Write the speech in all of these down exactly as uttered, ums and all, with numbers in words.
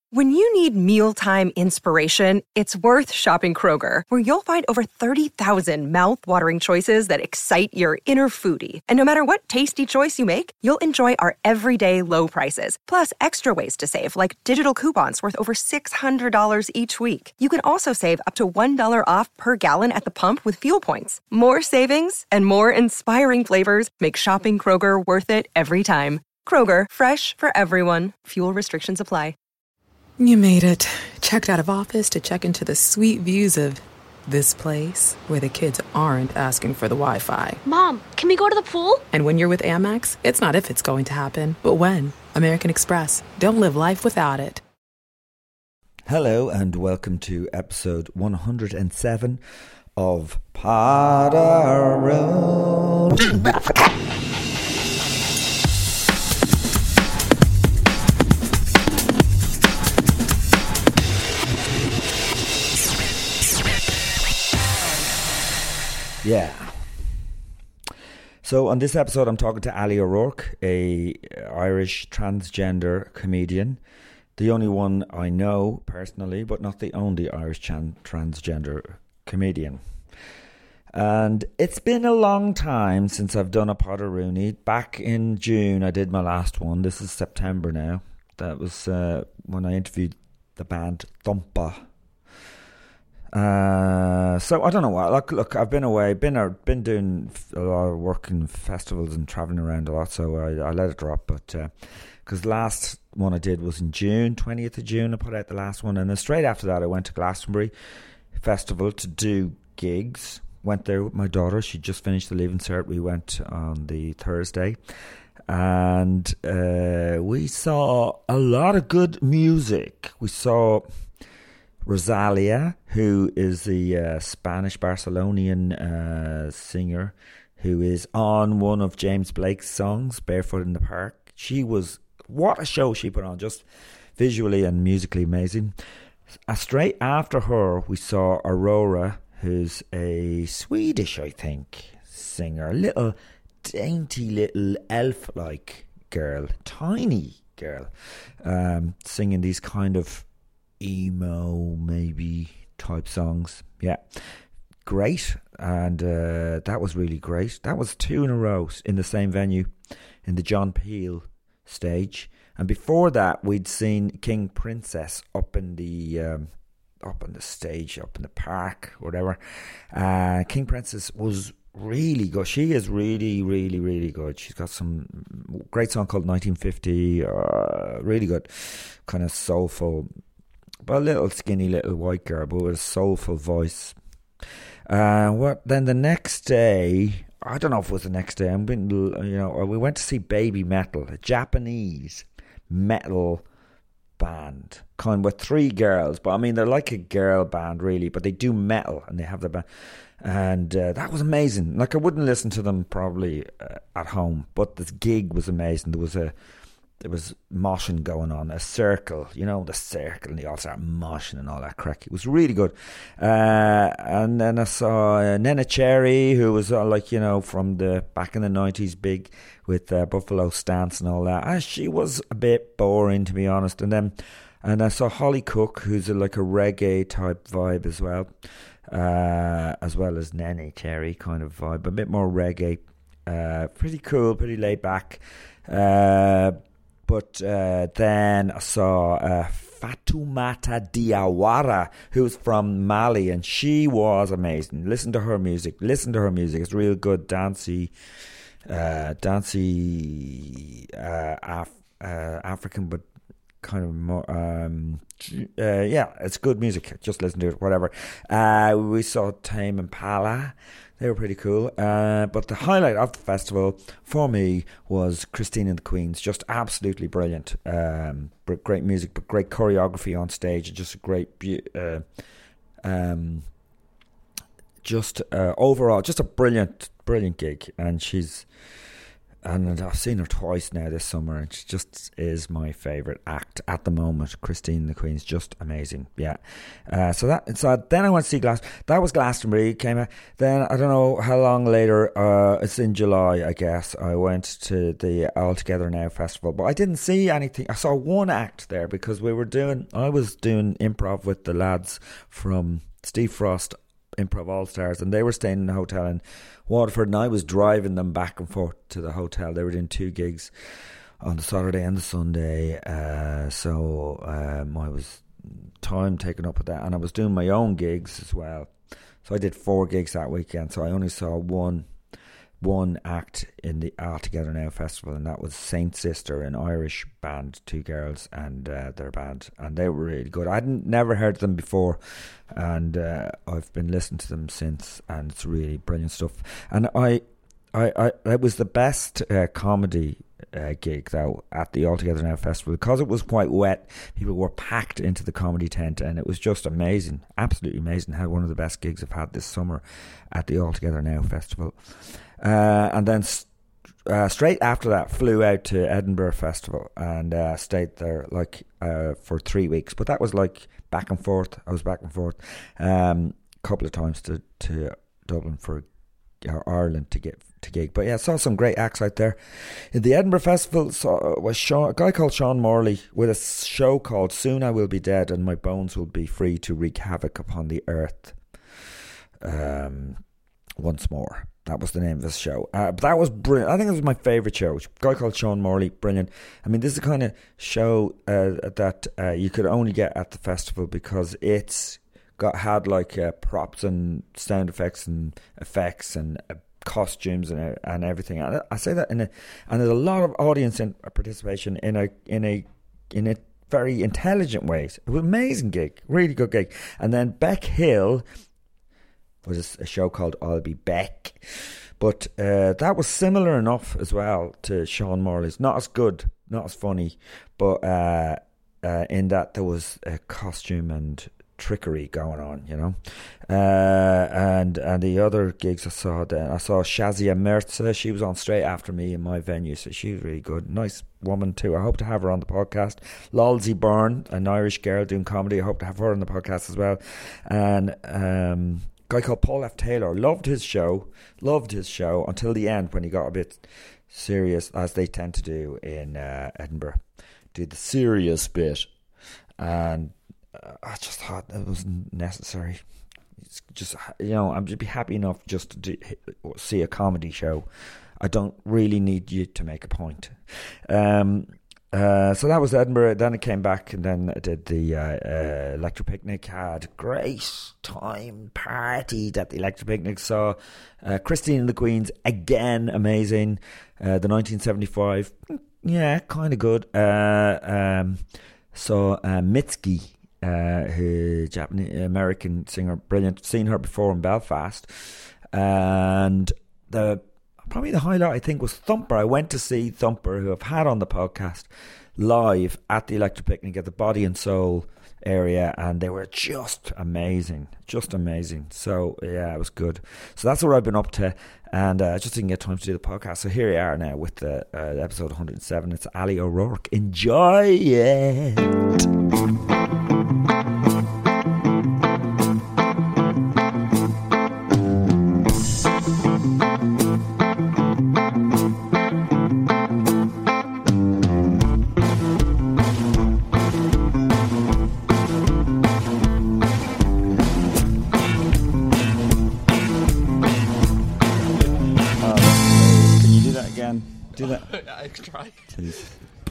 When you need mealtime inspiration, it's worth shopping Kroger, where you'll find over thirty thousand mouth-watering choices that excite your inner foodie. And no matter what tasty choice you make, you'll enjoy our everyday low prices, plus extra ways to save, like digital coupons worth over six hundred dollars each week. You can also save up to one dollar off per gallon at the pump with fuel points. More savings and more inspiring flavors make shopping Kroger worth it every time. Kroger, fresh for everyone. Fuel restrictions apply. You made it. Checked out of office to check into the sweet views of this place where the kids aren't asking for the Wi-Fi. Mom, can we go to the pool? And when you're with Amex, it's not if it's going to happen, but when. American Express. Don't live life without it. Hello and welcome to episode one hundred seven of Potter Road. Yeah. So on this episode, I'm talking to Ali O'Rourke, a Irish transgender comedian, the only one I know personally, but not the only Irish chan- transgender comedian. And it's been a long time since I've done a Potter Rooney. Back in June, I did my last one. This is September now. That was uh, when I interviewed the band Thumper. Uh, so I don't know what. Look, look, I've been away, been uh, been doing a lot of work in festivals and traveling around a lot. So I, I let it drop. But because uh, last one I did was in June, twentieth of June, I put out the last one, and then straight after that I went to Glastonbury Festival to do gigs. Went there with my daughter. She just finished the Leaving Cert. We went on the Thursday, and uh, we saw a lot of good music. We saw Rosalia, who is the uh, Spanish Barcelonian uh, singer who is on one of James Blake's songs, Barefoot in the Park. She was, what a show she put on, just visually and musically amazing. Uh, straight after her, we saw Aurora, who's a Swedish, I think, singer, a little dainty little elf-like girl, tiny girl, um, singing these kind of emo maybe type songs. Yeah, great. And uh, that was really great. That was two in a row in the same venue, in the John Peel stage. And before that we'd seen King Princess up in the um, up on the stage, up in the park, whatever. uh, King Princess was really good. She is really really really good. She's got some great song called nineteen fifty, uh, really good, kind of soulful, but a little skinny little white girl, but with a soulful voice. Uh, what then? The next day, I don't know if it was the next day. I'm been, you know, we went to see Baby Metal, a Japanese metal band, kind of with three girls. But I mean, they're like a girl band, really, but they do metal and they have the band, and uh, that was amazing. Like, I wouldn't listen to them probably uh, at home, but this gig was amazing. There was a There was moshing going on, a circle, you know, the circle, and they all started moshing and all that crack. It was really good. Uh, and then I saw uh, Nena Cherry, who was uh, like, you know, from the back in the nineties, big with uh, Buffalo Stance and all that. Uh, she was a bit boring, to be honest. And then and I saw Holly Cook, who's a, like a reggae type vibe as well, uh, as well as Nena Cherry kind of vibe, a bit more reggae. Uh, pretty cool, pretty laid back. Uh, But uh, then I saw uh, Fatoumata Diawara, who's from Mali, and she was amazing. Listen to her music. Listen to her music. It's real good, dancey, uh, dancey, uh, Af- uh, African, but kind of more. Um, uh, yeah, it's good music. Just listen to it. Whatever. Uh, we saw Tame Impala. They were pretty cool. Uh, but the highlight of the festival for me was Christine and the Queens. Just absolutely brilliant. Um, great music, but great choreography on stage. And just a great, uh, um, just uh, overall, just a brilliant, brilliant gig. And she's and I've seen her twice now this summer, and she just is my favourite act at the moment. Christine the Queen's just amazing. Yeah. Uh, so that so then I went to see Glass. That was Glastonbury. Came out. Then I don't know how long later. Uh, it's in July, I guess. I went to the All Together Now festival, but I didn't see anything. I saw one act there because we were doing. I was doing improv with the lads from Steve Frost Improv All Stars, and they were staying in a hotel in Waterford, and I was driving them back and forth to the hotel. They were doing two gigs on the Saturday and the Sunday, uh, so um, I was time taken up with that, and I was doing my own gigs as well. So I did four gigs that weekend, so I only saw one one act in the All Together Now festival, and that was Saint Sister, an Irish band, two girls and uh, their band, and they were really good. I hadn't never heard them before, and uh, I've been listening to them since, and it's really brilliant stuff. And I, I, I it was the best uh, comedy uh, gig though at the All Together Now festival, because it was quite wet. People were packed into the comedy tent, and it was just amazing, absolutely amazing. Had one of the best gigs I've had this summer at the All Together Now festival. Uh, and then uh, straight after that, flew out to Edinburgh Festival and uh, stayed there like uh, for three weeks. But that was like back and forth. I was back and forth a um, couple of times to, to Dublin for or Ireland to get to gig. But yeah, saw some great acts out there. In the Edinburgh Festival saw, was Sean, a guy called Sean Morley with a show called Soon I Will Be Dead and My Bones Will Be Free to Wreak Havoc Upon the Earth. Um, once more. That was the name of his show. Uh, but that was brilliant. I think it was my favourite show. A guy called Sean Morley, brilliant. I mean, this is the kind of show uh, that uh, you could only get at the festival because it's got had like uh, props and sound effects and effects and uh, costumes and uh, and everything. And I say that in a, and there's a lot of audience in, uh, participation in a in a in a very intelligent ways. It was an amazing gig, really good gig. And then Beck Hill was a show called I'll Be Beck, but uh, that was similar enough as well to Sean Morley's. Not as good, not as funny, but uh, uh, in that there was a costume and trickery going on, you know. Uh, and and the other gigs I saw, then I saw Shazia Mirza. She was on straight after me in my venue, so she was really good. Nice woman too. I hope to have her on the podcast. Lolsey Byrne, an Irish girl doing comedy. I hope to have her on the podcast as well. And um. guy called Paul F. Taylor. Loved his show, loved his show until the end when he got a bit serious, as they tend to do in uh, Edinburgh. Did the serious bit, and uh, I just thought it wasn't necessary. It's just, you know, I'm just be happy enough just to do, see a comedy show. I don't really need you to make a point. Um, Uh, so that was Edinburgh. Then I came back and then I did the uh, uh, Electric Picnic. Had a great time, partied at the Electric Picnic. Saw uh, Christine and the Queens again, amazing. Uh, the nineteen seventy-five, yeah, kind of good. Uh, um, saw uh, Mitski, uh, who Japanese American singer, brilliant. Seen her before in Belfast, and the. Probably the highlight, I think, was Thumper. I went to see Thumper, who I've had on the podcast, live at the Electric Picnic at the Body and Soul area, and they were just amazing, just amazing. So, yeah, it was good. So that's what I've been up to, and I uh, just didn't get time to do the podcast. So here we are now with the uh, episode one hundred seven. It's Ali O'Rourke. Enjoy it! Do that. I try. Please.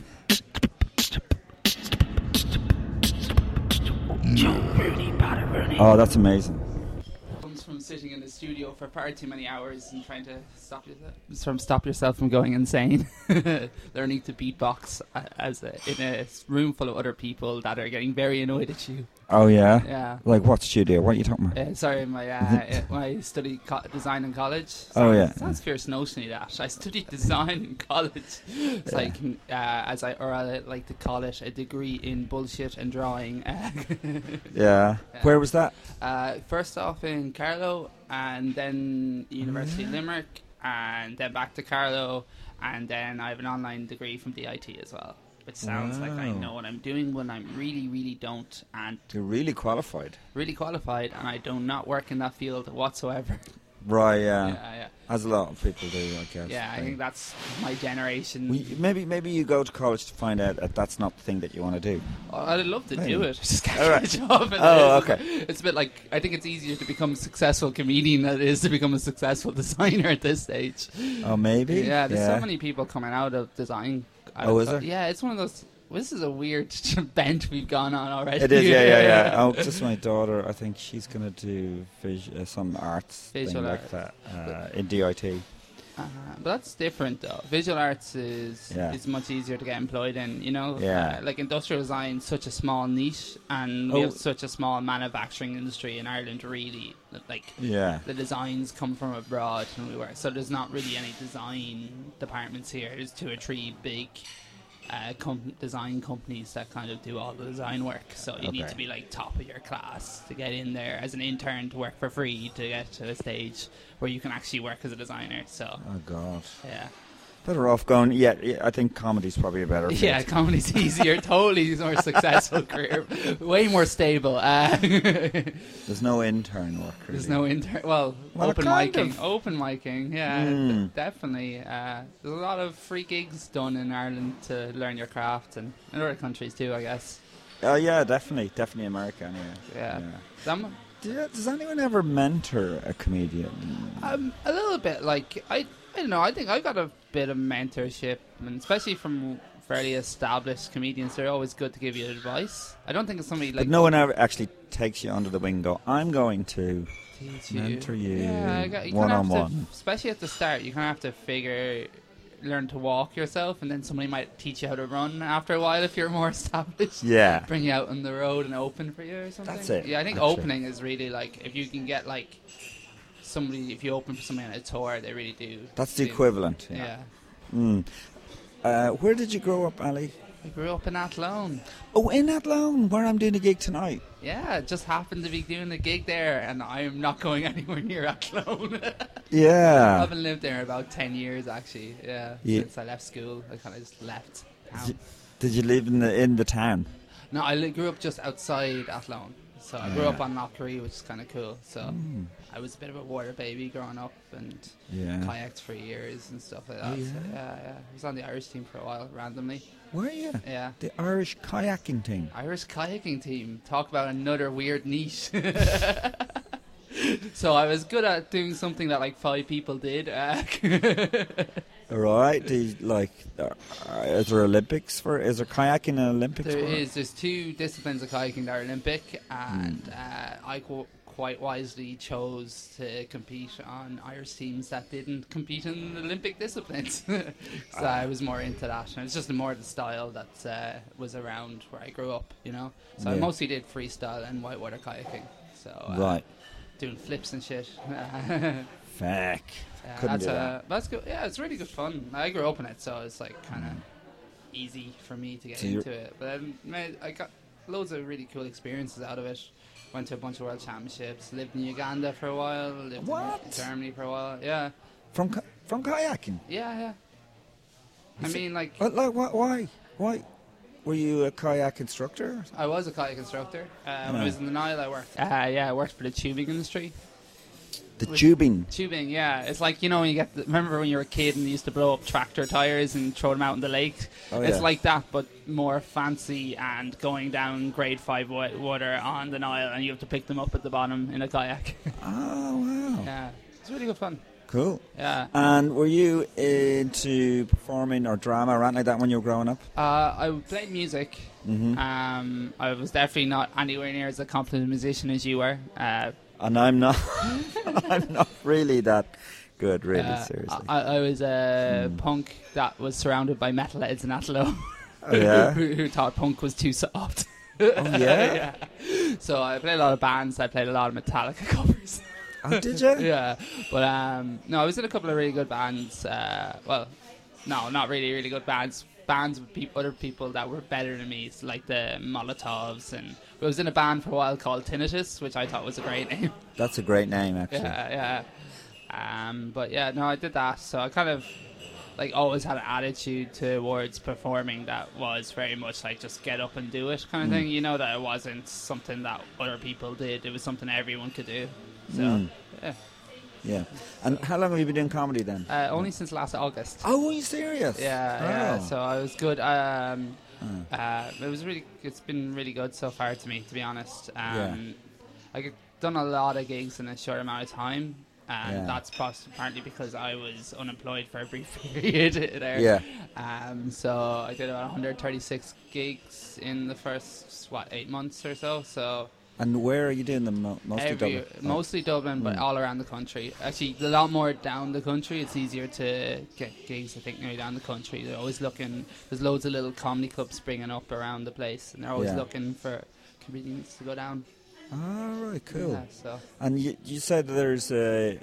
Oh, that's amazing. Comes from sitting in the studio for far too many hours and trying to stop yourself from stop yourself from going insane. Learning to beatbox as a, in a room full of other people that are getting very annoyed at you. Oh yeah. Yeah. Like what studio? What are you talking about? Uh, sorry, my uh, my studied co- design in college. Sounds, oh yeah. Sounds fierce notiony that I studied design in college. It's yeah. like uh, as I or I like to call it, a degree in bullshit and drawing. Uh, yeah. yeah. Where was that? Uh, first off in Carlow, and then University of Limerick, and then back to Carlow, and then I have an online degree from D I T as well, which sounds like I Wow. know what I'm doing when I really, really don't, and You're really qualified. really qualified, and I do not work in that field whatsoever. Right, yeah. yeah, yeah. As a lot of people do, I guess. Yeah, I They- think that's my generation. We, maybe maybe you go to college to find out that that's not the thing that you want to do. Oh, I'd love to Maybe. do it. I just can't All get right. a job. in Oh, it. okay. It's a bit like, I think it's easier to become a successful comedian than it is to become a successful designer at this stage. Oh, maybe? Yeah, there's yeah. so many people coming out of design. Oh, is there? Yeah, it's one of those. This is a weird bent we've gone on already. It is, yeah, yeah, yeah. Oh, just my daughter, I think she's going to do vis- uh, some arts Visual thing art. like that uh, in D I T. Uh, but that's different though. Visual arts is Yeah. is much easier to get employed in. You know, Yeah. Uh, like industrial design, such a small niche, and we Oh. have such a small manufacturing industry in Ireland. Really, that, like Yeah. the designs come from abroad, and we work. So there's not really any design departments here. There's two or three big. Uh, com- design companies that kind of do all the design work, so you need Okay. to be like top of your class to get in there as an intern to work for free to get to a stage where you can actually work as a designer. So Oh, God. yeah, Better off going, yeah, yeah I think comedy's probably a better fit. yeah, comedy's easier, totally more successful career, way more stable. Uh, There's no intern work. there's really. no intern. Well, Well, open kind micing, of. open micing, yeah, Mm. d- definitely. Uh, there's a lot of free gigs done in Ireland to learn your craft, and in other countries too, I guess. Oh, yeah, definitely. Definitely America, anyway. Yeah. Some, Do you- Does anyone ever mentor a comedian? Um, a little bit. Like I, I don't know. I think I got a bit of mentorship, and especially from fairly established comedians. They're always good to give you advice. I don't think it's somebody like But no one ever actually takes you under the wing and go, I'm going to teach mentor you Yeah, I got- you kinda have to- one-on-one. especially at the start, you kind of have to figure, learn to walk yourself, and then somebody might teach you how to run after a while if you're more established. Yeah. Bring you out on the road and open for you or something. That's it, Yeah, I think actually. opening is really like if you can get like somebody, if you open for somebody on a tour, they really do. That's the do- equivalent. Yeah. Yeah. Mm. Uh, where did you grow up, Ali? I grew up in Athlone. Oh, in Athlone, where I'm doing a gig tonight. Yeah, just happened to be doing a gig there, and I'm not going anywhere near Athlone. I Yeah. haven't lived there about ten years, actually. Yeah, Yeah. since I left school, I kind of just left town. Did you, did you live in the in the town? No, I li- grew up just outside Athlone. So I grew Yeah. up on Loughree, which is kind of cool. So Mm. I was a bit of a water baby growing up and Yeah. kayaked for years and stuff like that. Oh, So, yeah? yeah, yeah. I was on the Irish team for a while, randomly. Were you? Yeah. The Irish kayaking team. Irish kayaking team. Talk about another weird niche. So I was good at doing something that like five people did. Uh, All right. Do you, like, uh, is there Olympics for? Is there kayaking an Olympics there for? is. There's two disciplines of kayaking that are Olympic, and uh, I qu- quite wisely chose to compete on Irish teams that didn't compete in the Olympic disciplines. So I was more into that, and it's just more the style that uh, was around where I grew up, you know. So I Yeah. mostly did freestyle and whitewater kayaking. So uh, Right. doing flips and shit. Fuck. Yeah, Couldn't that's do uh, that. that's good. Yeah, it's really good fun. I grew up in it, so it's like kind of easy for me to get So you're- into it. But um, man, I got loads of really cool experiences out of it. Went to a bunch of world championships. Lived in Uganda for a while. Lived What? in Germany for a while. Yeah, From ka- from kayaking. yeah, yeah. I Is it- mean, like, What, like, wh- why? Why? Were you a kayak instructor? I was a kayak instructor. Uh, when Yeah. I was in the Nile, I worked. Uh, yeah, I worked for the tubing industry. The With- tubing. Tubing, yeah. It's like, you know, when you get the, remember when you were a kid and you used to blow up tractor tires and throw them out in the lake? Oh, It's yeah. like that, but more fancy and going down grade five wa- water on the Nile, and you have to pick them up at the bottom in a kayak. Oh wow. Yeah, it's really good fun. Cool. Yeah. And were you into performing or drama or anything like that when you were growing up? Uh, I played music. Mm-hmm. Um, I was definitely not anywhere near as accomplished a musician as you were. Uh, And I'm not. I'm not really that good, really. uh, seriously. I, I was a Hmm. punk that was surrounded by metalheads in Athlone. Oh, yeah? who, who thought punk was too soft. Oh yeah. Yeah. So I played a lot of bands. I played a lot of Metallica covers. Oh, did you? Yeah, but um, no, I was in a couple of really good bands. Uh, well, no, not really, really good bands. Bands with peop other people that were better than me, so like the Molotovs, and I was in a band for a while called Tinnitus, which I thought was a great name. That's a great name, actually. Yeah, yeah. Um, but yeah, no, I did that. So I kind of like always had an attitude towards performing that was very much like just get up and do it kind of Mm. thing. You know, that it wasn't something that other people did. It was something everyone could do. So, Mm. yeah. Yeah. And how long have you been doing comedy then? Uh, only since last August. Oh, are you serious? Yeah, Oh. yeah. So I was good. Um, Oh. uh, it was really. It's been really good so far to me, to be honest. Um, Yeah. I've done a lot of gigs in a short amount of time, and Yeah. that's pos- partly because I was unemployed for a brief period there. Yeah. Um, so I did about one hundred thirty-six gigs in the first what eight months or so. So. And where are you doing them? Mo- Mostly Every- Dublin? Oh. Mostly Dublin, but Mm. all around the country. Actually, a lot more down the country. It's easier to get gigs, I think, nearly down the country. They're always looking. There's loads of little comedy clubs springing up around the place, and they're always Yeah. looking for comedians to go down. Oh, right, cool. Yeah, so And you, you said there's a...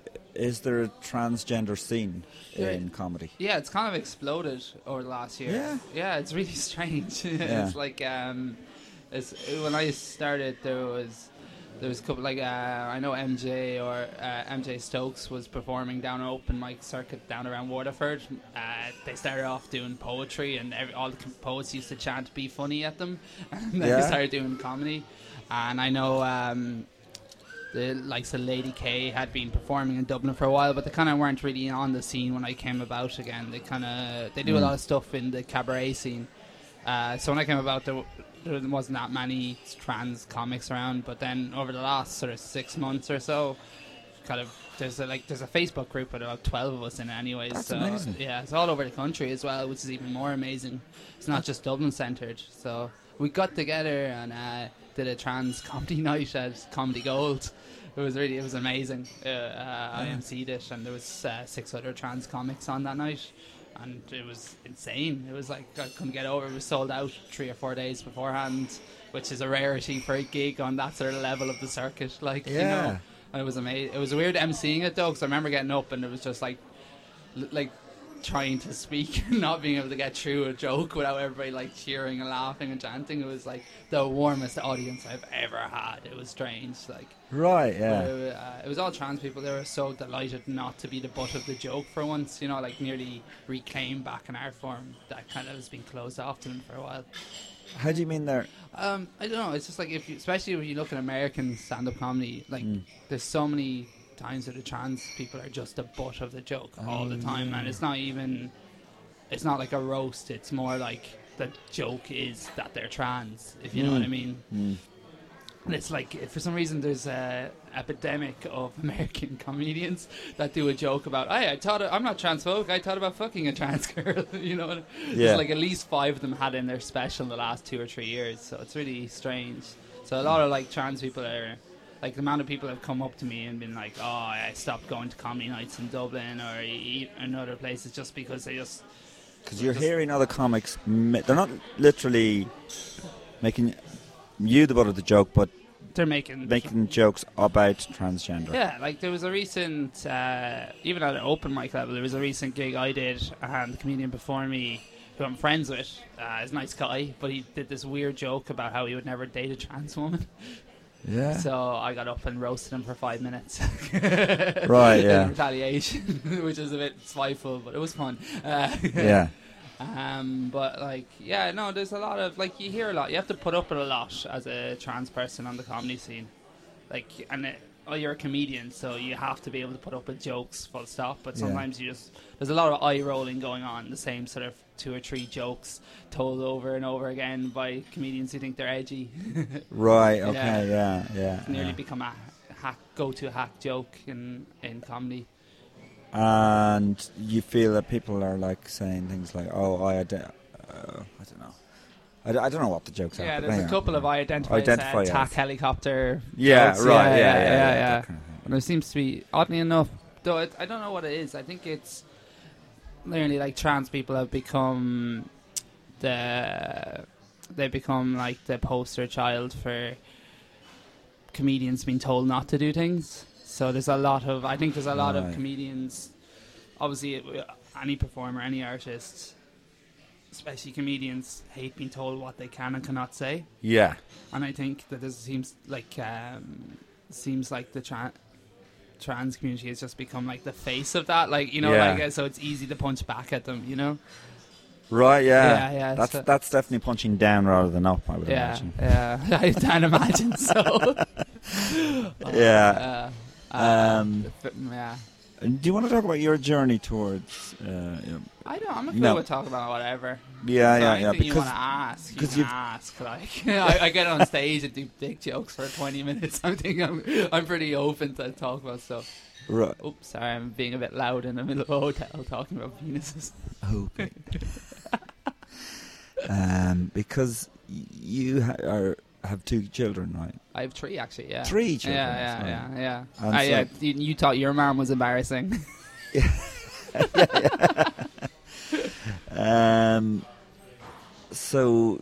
Is there a transgender scene Yeah. in comedy? yeah, it's kind of exploded over the last year. Yeah? yeah, it's really strange. Yeah. It's like um, it's when I started, there was. There was a couple, like, uh, I know M J or uh, M J Stokes was performing down an open mic circuit down around Waterford. Uh, they started off doing poetry, and every, all the com- poets used to chant "Be funny" at them, and then Yeah. they started doing comedy. And I know um, the likes of Lady K had been performing in Dublin for a while, but they kind of weren't really on the scene when I came about again. They kind of they do Mm. a lot of stuff in the cabaret scene. Uh, so when I came about, there, w- there wasn't that many trans comics around. But then over the last sort of six months or so, kind of there's a, like there's a Facebook group with about twelve of us in it, anyways. That's so amazing. yeah, it's all over the country as well, which is even more amazing. It's not just Dublin centred. So we got together and uh, did a trans comedy night at Comedy Gold. It was really it was amazing. Uh, uh, I emceed it, and there was uh, six other trans comics on that night. And it was insane. It was like I couldn't get over. It was sold out three or four days beforehand, which is a rarity for a gig on that sort of level of the circuit. Like, you Yeah. know, and it was amazing. It was weird emceeing it though, because I remember getting up and it was just like, l- like trying to speak and not being able to get through a joke without everybody like cheering and laughing and chanting. It was like the warmest audience I've ever had. It was strange. Like. Right, But yeah. It, uh, it was all trans people. They were so delighted not to be the butt of the joke for once, you know, like nearly reclaim back an art form that kind of has been closed off to them for a while. How do you mean there? Um, I don't know. It's just like if you, especially when you look at American stand-up comedy, like Mm. there's so many times that the trans people are just the butt of the joke all the time, and it's not even. It's not like a roast. It's more like the joke is that they're trans. If you know what I mean. Mm. And it's like, if for some reason, there's a epidemic of American comedians that do a joke about, hey, I thought I'm not transphobic. I thought about fucking a trans girl. You know, Yeah. it's like at least five of them had in their special in the last two or three years. So it's really strange. So a lot of like trans people are, like the amount of people have come up to me and been like, oh, I stopped going to comedy nights in Dublin or e- in other places just because they just. Because you're just- hearing other comics, ma- they're not literally making you the butt of the joke, but They're making making jokes about transgender. Yeah, like there was a recent, uh, even at an open mic level, there was a recent gig I did, and the comedian before me, who I'm friends with, uh, is a nice guy, but he did this weird joke about how he would never date a trans woman. Yeah. So I got up and roasted him for five minutes. Right, yeah. In retaliation, which is a bit spiteful, but it was fun. Uh, Yeah. Um, but like, yeah, no, there's a lot of like you hear a lot. You have to put up with a lot as a trans person on the comedy scene. Like, and it, oh, you're a comedian, so you have to be able to put up with jokes, full stop. But Yeah. sometimes you just there's a lot of eye rolling going on. The same sort of two or three jokes told over and over again by comedians who think they're edgy. Right. Okay. Yeah. Yeah. Nearly yeah. become a hack, go-to hack joke in in comedy. And you feel that people are like saying things like, "Oh, I, ide- uh, I don't know, I, d- I don't know what the jokes are." Yeah, but there's a anyway. couple of I identify, Identify as uh, as. attack helicopter. Yeah. jokes. Right. Yeah. yeah, Yeah. yeah, yeah, yeah. that kind of thing. And there seems to be, oddly enough, though it, I don't know what it is. I think it's nearly like trans people have become the they become like the poster child for comedians being told not to do things. So there's a lot of I think there's a lot of Right. comedians. Obviously, uh, any performer, any artist, especially comedians, hate being told what they can and cannot say. Yeah. And I think that this seems like um, seems like the tra- trans community has just become like the face of that. Like, you know, Yeah. like uh, so it's easy to punch back at them. You know. Right, yeah. Yeah, yeah, That's so- that's definitely punching down rather than up, I would Yeah, imagine. yeah. I can imagine so. Yeah. Uh, uh, Um, f- yeah. And do you want to talk about your journey towards? Uh, you know, I don't. I'm okay No. with talking about whatever. yeah, So yeah, yeah. anything you Because want to ask, you 'cause can you've- ask. Like I, I get on stage and do dick jokes for twenty minutes. I think I'm I'm pretty open to talk about stuff. right. Oops, sorry, I'm being a bit loud in the middle of a hotel talking about penises. Okay. um, because y- you ha- are have two children, right? I have three actually. Yeah. Three children, Yeah, yeah, sorry. yeah, yeah. And I, so- yeah. You, you thought your mom was embarrassing. Um, so,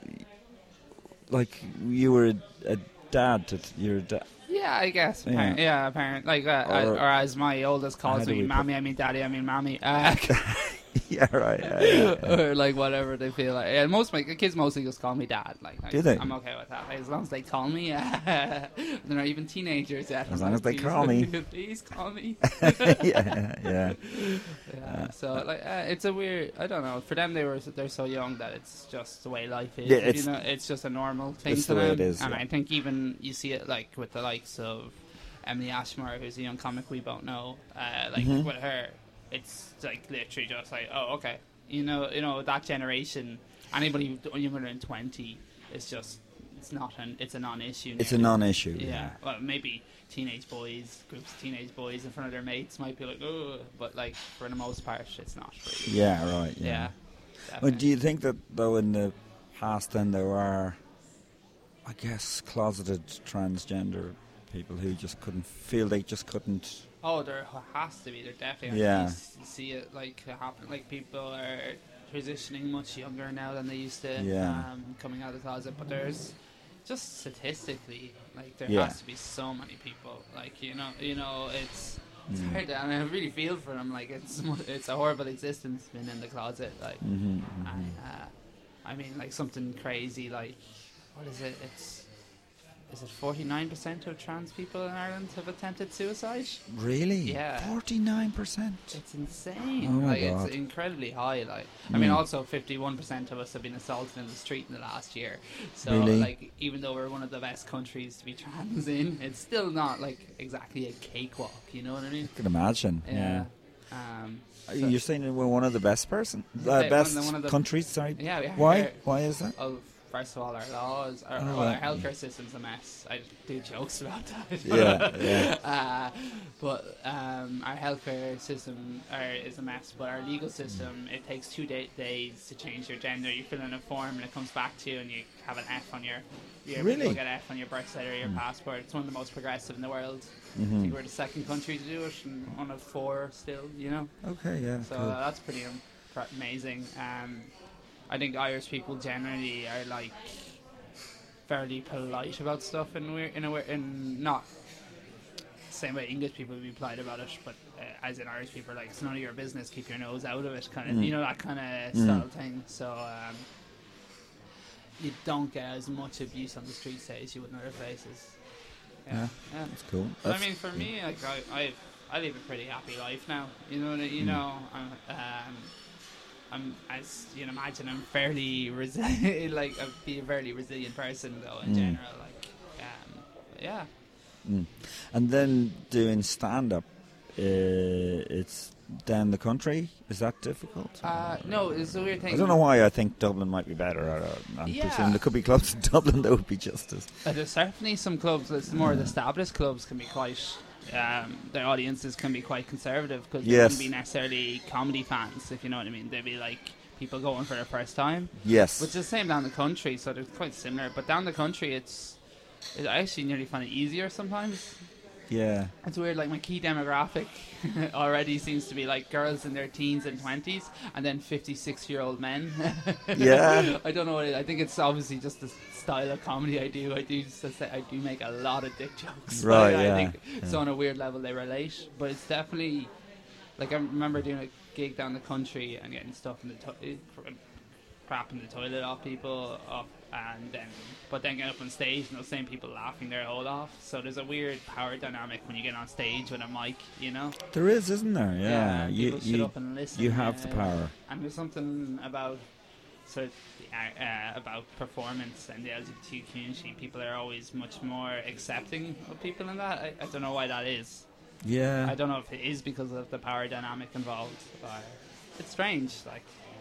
like, you were a, a dad to your dad. Yeah, I guess. Yeah. Apparent, yeah, apparent. Like, uh, I- Or- or, as my oldest How calls do me, we put- mommy. I mean, daddy. I mean, mommy. Uh, Yeah, right. Yeah, yeah, yeah. or like whatever they feel like. Yeah, most of my kids mostly just call me dad. Like, I, Do they? I'm okay with that. Like, as long as they call me. They're not even teenagers yet. As I'm long as like, they "Please- call me." Please call me. yeah, yeah, yeah. Yeah, so like uh, it's a weird. I don't know. For them, they were they're so young that it's just the way life is. Yeah, it's- you know, it's just a normal thing it's to the way them. it is, And yeah. I think even you see it like with the likes of Emily Ashmore, who's a young comic we both know. Uh, like Mhm. with her, it's like literally just like, oh, okay. You know, you know that generation. Anybody younger than twenty is just it's not an it's a non-issue. It's a nearly. non-issue. Yeah. Yeah. Well, maybe teenage boys, groups of teenage boys in front of their mates might be like, oh, but like for the most part, it's not really. Yeah, right. Yeah. Yeah. Well, definitely. do you think that though in the past then there were, I guess, closeted transgender people who just couldn't feel they just couldn't? Oh, there has to be. There definitely. Yeah. You s- you see it like happen. Like people are transitioning much younger now than they used to. Yeah. Um, coming out of the closet, but there's just statistically, like there Yeah. has to be so many people. Like you know, you know, it's it's Mm. hard, to, and I really feel for them. Like it's mu- it's a horrible existence being in the closet. Like. Mm-hmm, I, uh, I mean, like something crazy, like what is it? It's is it forty-nine percent of trans people in Ireland have attempted suicide? Really? Yeah. Forty-nine percent. It's insane. Oh my like God. it's incredibly high. Like I mean, Mm. also fifty-one percent of us have been assaulted in the street in the last year. So Really? like, even though we're one of the best countries to be trans in, it's still not like exactly a cakewalk. You know what I mean? I can imagine. Yeah. Yeah. Um, Are so- You're saying we're one of the best person, uh, One of best the- one of the- countries. Sorry. yeah. We are. Why? Why is that? Oh, first of all, our laws, our, Oh, well, our right. healthcare system's a mess. I do jokes about that. Yeah, yeah. uh, but um, our healthcare system are, is a mess. But our legal system, it takes two day- days to change your gender. You fill in a form and it comes back to you, and you have an F on your. your Really? You get an F on your birth certificate or your passport. It's one of the most progressive in the world. I Mm-hmm. think we're the second country to do it, and one of four still. You know. Okay. Yeah. So cool. uh, that's pretty um, pr- amazing. Um, I think Irish people generally are like fairly polite about stuff, and we're in a way, in not the same way English people would be polite about it, but uh, as in Irish people, are like it's none of your business, keep your nose out of it, kind of, Mm. you know, that kind of Mm. style thing. So um, you don't get as much abuse on the streets as you would in other places. Yeah, Yeah. yeah. That's cool. But I That's- mean, for me, like I, I, I live a pretty happy life now. You know, what I- you Mm. know, I'm, um, I'm as you can imagine, I'm fairly resilient. Like, I'd be a fairly resilient person, though, in Mm. general. Like, um, yeah. Mm. And then doing stand up, uh, it's down the country. Is that difficult? Uh, no, it's a weird thing. I don't know why I think Dublin might be better. I, I Yeah. presume there could be clubs in Dublin that would be just as. Uh, there's certainly some clubs. That's more the established clubs can be quite. Um, their audiences can be quite conservative because they Yes. wouldn't be necessarily comedy fans, if you know what I mean. They'd be like people going for their first time. Yes. Which is the same down the country, so they're quite similar. But down the country, it's, it I actually nearly find it easier sometimes. yeah. It's weird, like my key demographic already seems to be like girls in their teens and twenties, and then fifty-six-year-old men. Yeah. I don't know what it is. I think it's obviously just the style of comedy I do. I do just say I do make a lot of dick jokes. Right, I, yeah, I think yeah. so on a weird level they relate, but it's definitely like I remember doing a gig down the country and getting stuff in the. To- crapping the toilet off people up, and then but then get up on stage and those same people laughing their whole off. So there's a weird power dynamic when you get on stage with a mic, you know. There is, isn't there? Yeah, Yeah, you people sit you, up and listen. you have uh, the power. And there's something about sort of uh, uh, about performance and the L G B T community. People are always much more accepting of people in that. I, I don't know why that is. Yeah, I don't know if it is because of the power dynamic involved. Or it's strange, like.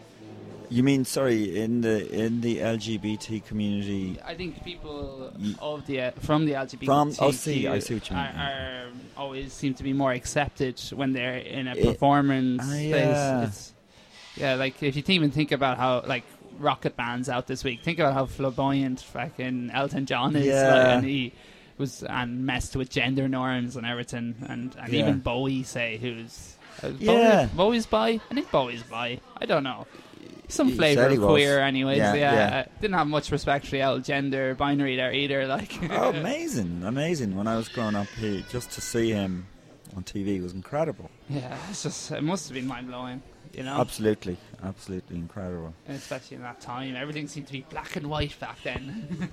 you mean sorry in the in the L G B T community? I think people Ye- of the uh, from the L G B T From- oh, see, I see what you are, mean. are always seem to be more accepted when they're in a It- performance Ah, space. yeah. It's, yeah, like if you even think about how like rocket band's out this week, think about how flamboyant fucking Elton John is, Yeah. like, and he was and messed with gender norms and everything, and, and Yeah. even Bowie, say, who's uh, Yeah. Bowie, Bowie's bi. I think Bowie's bi. I don't know. Some He flavour said he of was. queer, anyways. Yeah, Yeah, yeah. Uh, didn't have much respect for the old gender binary there either. Like, Oh, amazing, amazing! When I was growing up, he just to see him on T V was incredible. yeah, it's just it must have been mind blowing, you know. Absolutely, absolutely incredible. And especially in that time, everything seemed to be black and white back then.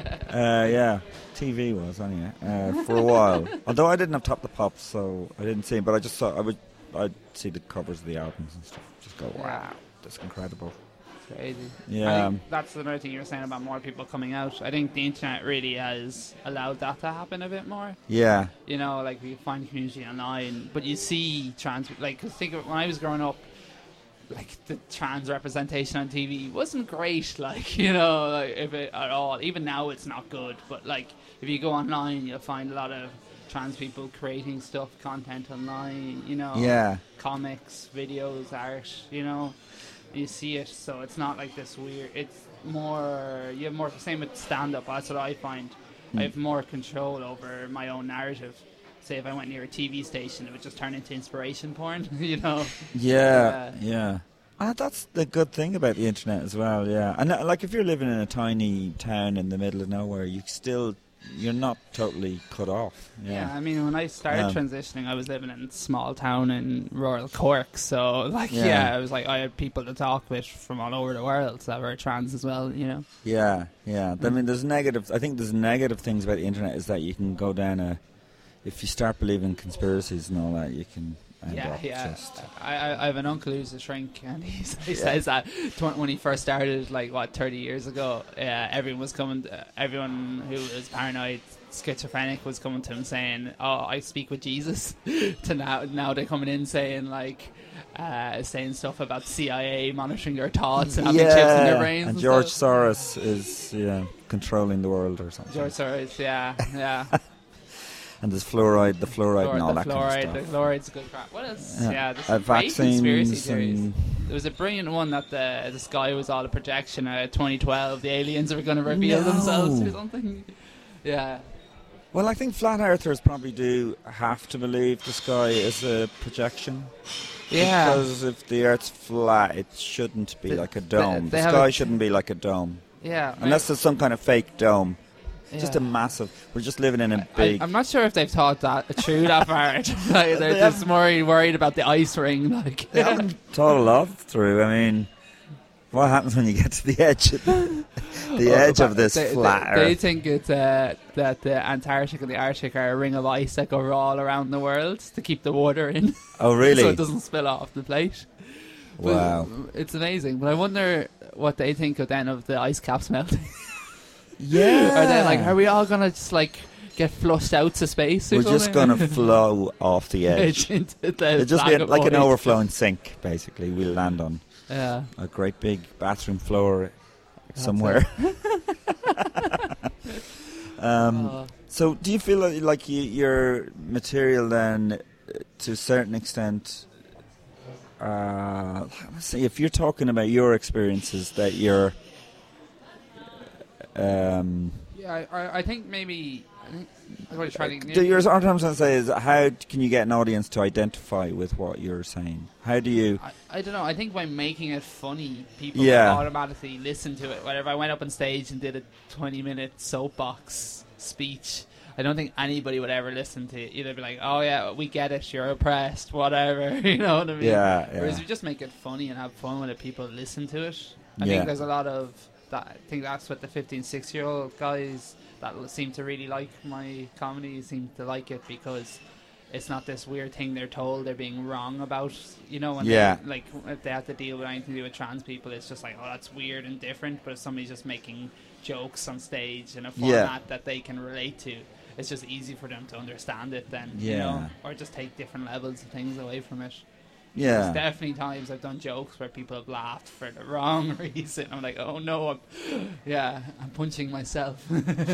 Uh, yeah, T V was anyway uh, for a while. Although I didn't have Top the Pops, so I didn't see him. But I just saw I would I'd see the covers of the albums and stuff. Just go, Yeah. wow, that's incredible. It's crazy. Yeah. I think that's another thing you were saying about more people coming out. I think the internet really has allowed that to happen a bit more. Yeah, You know, like you find community online, but you see trans. Like, 'cause think of it, when I was growing up, like the trans representation on T V wasn't great. Like, you know, like, if it at all. Even now, it's not good. But like, if you go online, you'll find a lot of trans people creating stuff, content online. You know, yeah, comics, videos, art. You know, you see it. So it's not like this weird. It's more. You have more. Same with stand up. That's what I find. Hmm. I have more control over my own narrative. Say if I went near a T V station, it would just turn into inspiration porn, you know. yeah, yeah. Ah, that's the good thing about the internet as well. Yeah, and uh, like if you're living in a tiny town in the middle of nowhere, you still you're not totally cut off. Yeah, Yeah, I mean, when I started Yeah. transitioning, I was living in a small town in rural Cork, so like, Yeah. yeah, I was like, I had people to talk with from all over the world that were trans as well, you know. yeah, yeah. I mean, there's negative. I think there's negative things about the internet is that you can go down a. If you start believing conspiracies and all that, you can end Yeah, up yeah. just. I, I I have an uncle who's a shrink, and he, he Yeah. says that tw- when he first started, like what thirty years ago, uh, everyone was coming. Uh, everyone who was paranoid, schizophrenic, was coming to him saying, "Oh, I speak with Jesus." To now, now they're coming in saying like. Uh, saying stuff about C I A monitoring their thoughts and having chips in their brains. and And George stuff. Soros is yeah controlling the world or something. George Soros, yeah, yeah. And there's fluoride, the fluoride, Fluor- and all the that fluoride, kind the of stuff. fluoride's good crap. What else? Yeah. Yeah, there's Uh, some great conspiracy vaccines theories. and There was a brilliant one that the the sky was all a projection. Uh, twenty twelve, the aliens are going to reveal No. themselves or something. Yeah, well, I think flat earthers probably do have to believe the sky is a projection. yeah. Because if the Earth's flat, it shouldn't be The- like a the- dome. they The, have sky a- shouldn't be like a dome, Yeah, unless there's some kind of fake dome. yeah. Just a massive. We're just living in a I, big. I'm not sure if they've thought that through that far. like, they're They just haven't- more worried about the ice ring. Like, They haven't thought a lot through. I mean, what happens when you get to the edge? Of the, the Oh, edge but of this they, flat they, they Earth. think it's uh, that the Antarctic and the Arctic are a ring of ice that go all around the world to keep the water in, Oh, really? so it doesn't spill off the plate. But Wow. it's amazing. But I wonder what they think of then of the ice caps melting. Yeah. Are they like, are we all gonna just like get flushed out to space? Or We're just something? going to flow off the edge. into the It'll just be black a- like an void. overflowing sink, basically. We'll land on Yeah. a great big bathroom floor somewhere. um, Oh. so, do you feel like, like you, your material then, uh, to a certain extent, uh, let's see, if you're talking about your experiences, that you're. Um, Yeah, I, I- I think maybe. I think I'm going to try to. the, yours, what I'm trying to say is, how can you get an audience to identify with what you're saying? How do you? I, I don't know. I think by making it funny, people Yeah. automatically listen to it. Whatever. I went up on stage and did a twenty-minute soapbox speech. I don't think anybody would ever listen to it. Either be like, "Oh yeah, we get it. You're oppressed. Whatever." You know what I mean? Yeah, Whereas yeah. if you just make it funny and have fun with it, people listen to it. I Yeah. think there's a lot of that. I think that's what the fifteen, sixteen year old guys that l- seem to really like my comedy seem to like it because it's not this weird thing they're told they're being wrong about, you know, when Yeah. they, like if they have to deal with anything to do with trans people, it's just like, oh, that's weird and different. But if somebody's just making jokes on stage in a Yeah. format that they can relate to, it's just easy for them to understand it then, you Yeah. know, or just take different levels of things away from it. Yeah. There's definitely times I've done jokes where people have laughed for the wrong reason. I'm like, oh no, I'm, yeah, I'm punching myself.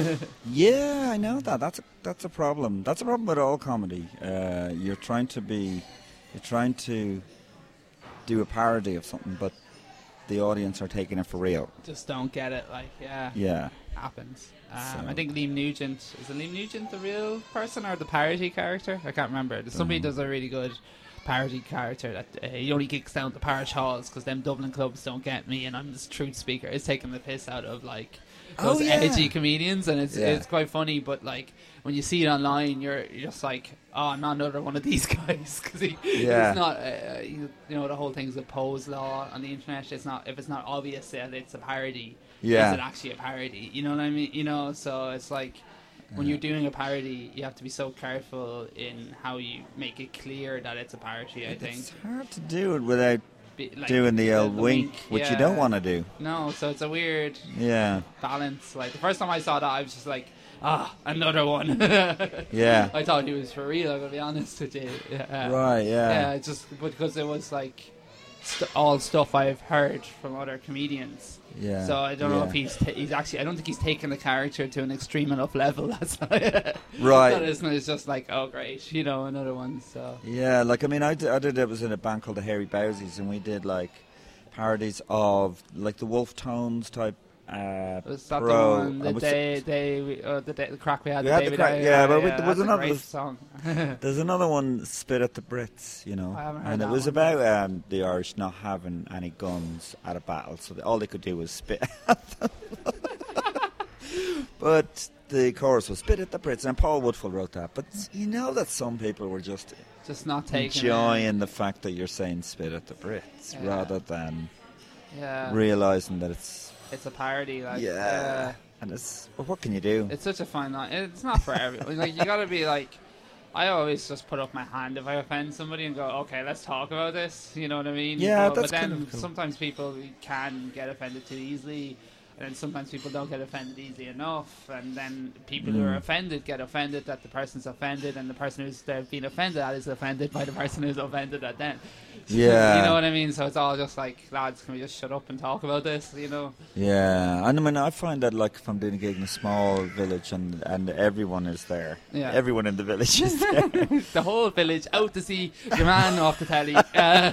Yeah, I know that. That's a, that's a problem. That's a problem with all comedy. Uh, you're trying to be, you're trying to do a parody of something, but the audience are taking it for real. Just don't get it. Like, yeah, Yeah. happens. Um, So- I think Liam Nugent is it Liam Nugent the real person or the parody character? I can't remember. Somebody does a really good parody character that uh, he only kicks down the parish halls because them Dublin clubs don't get me, and I'm this truth speaker. It's taking the piss out of like Oh, those yeah. edgy comedians, and it's Yeah. it's quite funny. But like when you see it online, you're, you're just like, oh, not another one of these guys, because he, Yeah. he's not. Uh, he, you know, the whole thing's a pose law on the internet. It's not if it's not obvious that it's a parody. Yeah. Is it actually a parody? You know what I mean? You know, so it's like when you're doing a parody, you have to be so careful in how you make it clear that it's a parody. I think It's hard to do it without Be- like doing the old wink, which you yeah. don't want to do. No, so it's a weird Yeah. balance. Like the first time I saw that, I was just like, ah, another one. Yeah. I thought he was for real. I'm gonna be honest with you. Yeah. Right, yeah. Yeah, it's just because it was like st- all stuff I've heard from other comedians. Yeah. So I don't know yeah. if he's ta- he's actually I don't think he's taken the character to an extreme enough level. That's not Right. That isn't, it's just like, oh great, you know, another one. So Yeah, like I mean, I did, I did it was in a band called the Hairy Bowsies, and we did like parodies of like the Wolf Tones type. Uh, was that pro. the one I the was- day day we, uh, the day the crack we had? We the had day the we crack- died? yeah, but yeah, we- there was that's a another- great song. There's another one, Spit at the Brits, you know, I haven't heard and it that was one. about um, the Irish not having any guns at a battle, so that all they could do was spit at them. But the chorus was Spit at the Brits, and Paul Woodfull wrote that. But you know that some people were just Just not taking enjoying the fact that you're saying Spit at the Brits Yeah. rather than it. Yeah, realising that it's it's a parody. Like yeah, yeah. and it's well, what can you do? It's such a fine line. It's not for everyone. Like you gotta be like. I always just put up my hand if I offend somebody and go, okay, let's talk about this. You know what I mean? Yeah, but, that's but then kind of cool. sometimes people can get offended too easily, and then sometimes people don't get offended easily enough, and then people who are Mm. offended get offended that the person's offended, and the person who's they're being offended at is offended by the person who's offended at them. Yeah. You know what I mean? So it's all just like, lads, can we just shut up and talk about this? You know? Yeah, and I mean, I find that like if I'm doing a gig in a small village and and everyone is there, Yeah. everyone in the village is there. The whole village out to see your man off the telly. Uh,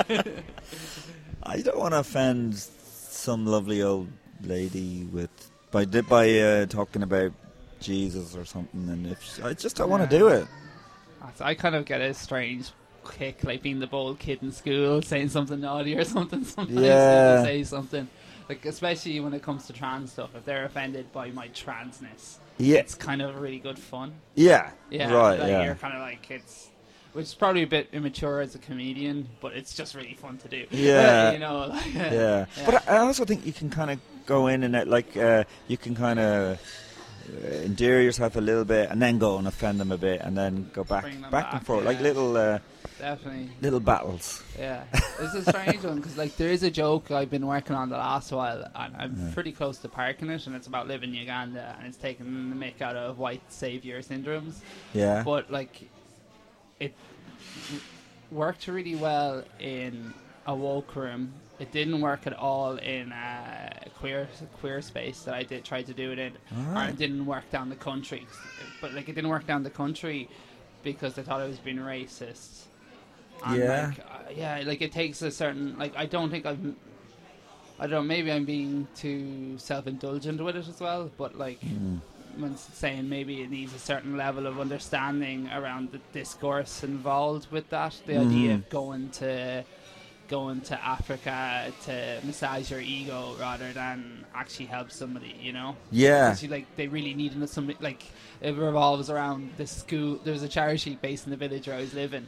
I don't want to offend some lovely old lady with by di- by uh, talking about Jesus or something, and if she, I just don't want to do it. I kind of get a strange kick, like being the bold kid in school, saying something naughty or something. Sometimes Yeah. yeah. say something, like especially when it comes to trans stuff. If they're offended by my transness, Yeah, it's kind of really good fun. yeah, Yeah, right, like yeah, You're kind of like it's, which is probably a bit immature as a comedian, but it's just really fun to do. Yeah. you know, like, yeah. Yeah. But I I also think you can kind of go in and out, like uh, you can kind of uh, endear yourself a little bit, and then go and offend them a bit, and then go back, Bring them back, back, and forth, like yeah. little, uh, definitely. little battles. Yeah, it's a strange one because like there is a joke I've been working on the last while, and I'm Yeah. pretty close to parking it, and it's about living in Uganda, and it's taking the mick out of white savior syndromes, Yeah, but like it w- worked really well in a woke room. It didn't work at all in a queer queer space that I did try to do it in, or Alright. it didn't work down the country. But like it didn't work down the country because they thought I was being racist. And Yeah. like, uh, yeah, like it takes a certain like I don't think I've I don't know, maybe I'm being too self-indulgent with it as well, but like Mm. when s- saying maybe it needs a certain level of understanding around the discourse involved with that, the idea Mhm. of going to going to Africa to massage your ego rather than actually help somebody, you know? yeah, Because you, like they really need somebody, like it revolves around this school. There's a charity based in the village where I was living,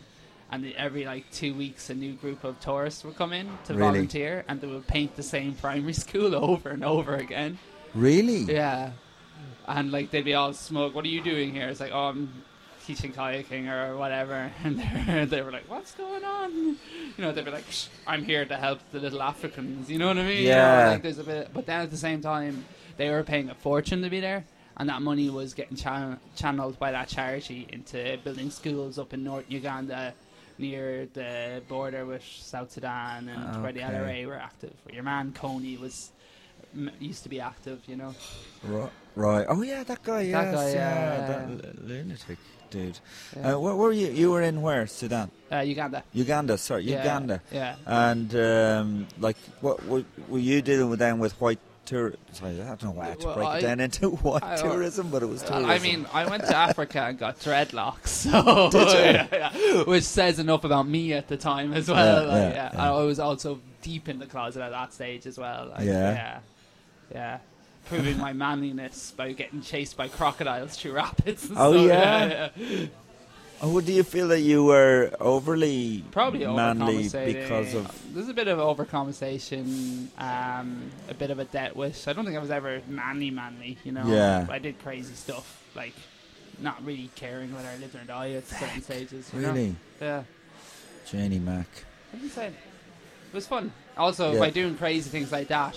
and the, every like two weeks a new group of tourists would come in to Really? volunteer, and they would paint the same primary school over and over again. Really? Yeah, and like they'd be all smug. What are you doing here? It's like, oh, I'm teaching kayaking or whatever, and they they were like, what's going on? You know, they'd be like, Shh, I'm here to help the little Africans. You know what I mean? Yeah. You know, like there's a bit, but then at the same time, they were paying a fortune to be there. And that money was getting chan- channeled by that charity into building schools up in North Uganda, near the border with South Sudan, and Okay. where the L R A were active. Where your man Coney was m- used to be active, you know. Right. Right. Oh yeah, that guy. That Yes, guy, yeah, yeah, that yeah. l- lunatic dude. Yeah. Uh, where were you? You were in where? Sudan, Uh, Uganda. Uganda. Sorry, Yeah, Uganda. Yeah. And um, like, what were, were you dealing with them with white tour? Sorry, I don't know why I had to Well, break I- it down into white I- tourism, but it was tourism. I mean, I went to Africa and got dreadlocks, so yeah, yeah, which says enough about me at the time as well. Yeah, like, yeah, yeah. yeah. I was also deep in the closet at that stage as well. Like, Yeah. yeah, yeah, proving my manliness by getting chased by crocodiles through rapids. And Oh, stuff. yeah? yeah. Oh, well, do you feel that you were overly Probably manly overcompensating. because of? There's a bit of overcompensation, um, a bit of a debt wish. I don't think I was ever manly, manly. You know, Yeah. I did crazy stuff, like not really caring whether I lived or died at certain stages. You know? Really, Yeah. Janie Mac. What did you say? It was fun. Also, Yeah. by doing crazy things like that,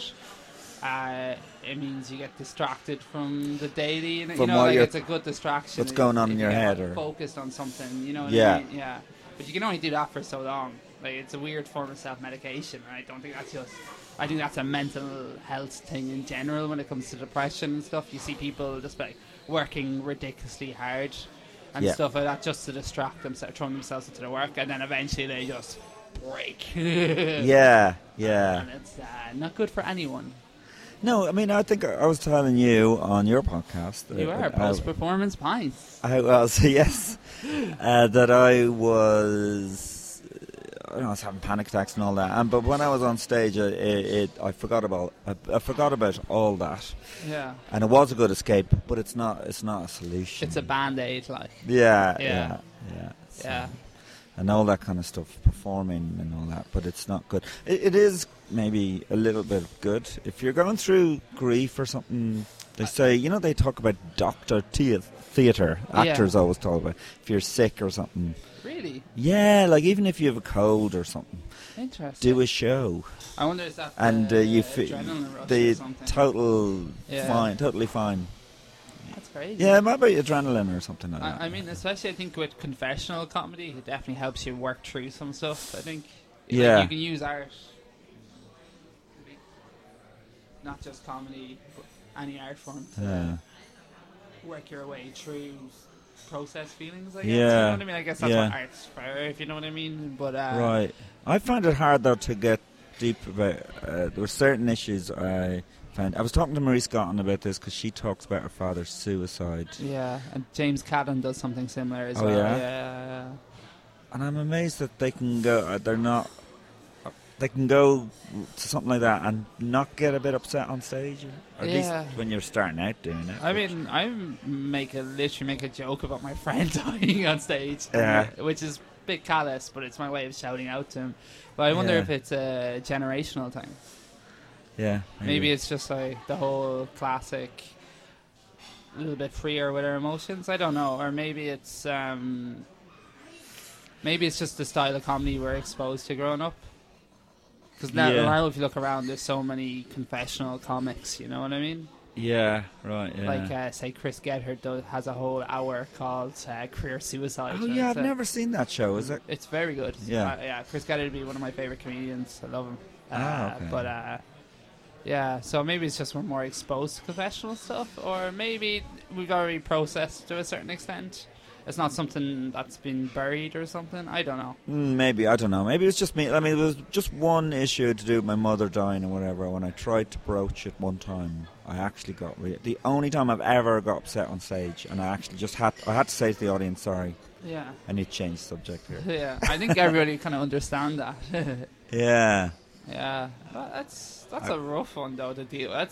uh, it means you get distracted from the daily. And, you From know, what like you're- it's a good distraction. what's if- going on if in you your get head, or- focused on something. You know what Yeah. I mean? Yeah. But you can only do that for so long. Like it's a weird form of self-medication. And I don't think that's just. I think that's a mental health thing in general when it comes to depression and stuff. You see people just like working ridiculously hard and Yeah. stuff like that just to distract themselves, throwing themselves into their work, and then eventually they just break. Yeah, yeah. And it's uh, not good for anyone. No, I mean, I think I I was telling you on your podcast. You uh, are uh, post-performance pints. I was, yes, uh, that I was, uh, I was having panic attacks and all that. And but when I was on stage, I, it, it I forgot about, I, I forgot about all that. Yeah. And it was a good escape, but it's not, it's not a solution. It's a band-aid, like. Yeah, Yeah. yeah, yeah. So- Yeah. And all that kind of stuff, performing and all that, but it's not good. It, it is maybe a little bit good if you're going through grief or something. They say, you know, they talk about doctor thea- theatre. Yeah. Actors always talk about if you're sick or something. Really? Yeah, like even if you have a cold or something, Interesting. do a show, I wonder if that's and the uh, you feel adrenaline rush or the something. total Yeah. fine, totally fine. That's crazy. Yeah, it might be adrenaline or something like that. I, I mean, especially I think with confessional comedy, it definitely helps you work through some stuff. I think. Like, Yeah. you can use art, not just comedy, but any art form to Yeah. work your way through process feelings. I guess. You Yeah. know what I mean? I guess that's Yeah. what art's for, if you know what I mean. But uh, Right. I find it hard though to get deep about. Uh, there were certain issues I found. I was talking to Marie Scotton about this because she talks about her father's suicide, Yeah, and James Cadden does something similar as Oh, well. yeah? yeah, and I'm amazed that they can go. Uh, they're not. uh, They can go to something like that and not get a bit upset on stage, or at Yeah. least when you're starting out doing it. I which- mean, I make a literally make a joke about my friend dying on stage, Yeah. uh, which is a bit callous, but it's my way of shouting out to him. But I wonder Yeah. if it's a generational thing. yeah, Maybe it's just like the whole classic, a little bit freer with our emotions. I don't know, or maybe it's um, maybe it's just the style of comedy we're exposed to growing up. Because now, Yeah. now, if you look around, there's so many confessional comics. You know what I mean? yeah, right, yeah. Like, uh, say, Chris Gethard does, has a whole hour called uh, Career Suicide. oh and yeah, it's, I've uh, never seen that show. Is it? It's very good. Yeah. Uh, yeah, Chris Gethard would be one of my favourite comedians. I love him. Uh, Ah, okay. But, uh, yeah, so maybe it's just we're more exposed to confessional stuff, or maybe we've already processed to a certain extent. It's not something that's been buried or something. I don't know. Mm, Maybe, I don't know. Maybe it's just me. I mean, there was just one issue to do with my mother dying or whatever. When I tried to broach it one time, I actually got re- the only time I've ever got upset on stage, and I actually just had I had to say to the audience, "Sorry, Yeah. I need to change the subject here." Yeah, I think everybody kind of understand that. Yeah, Yeah, but that's that's a rough one though to deal with. That's a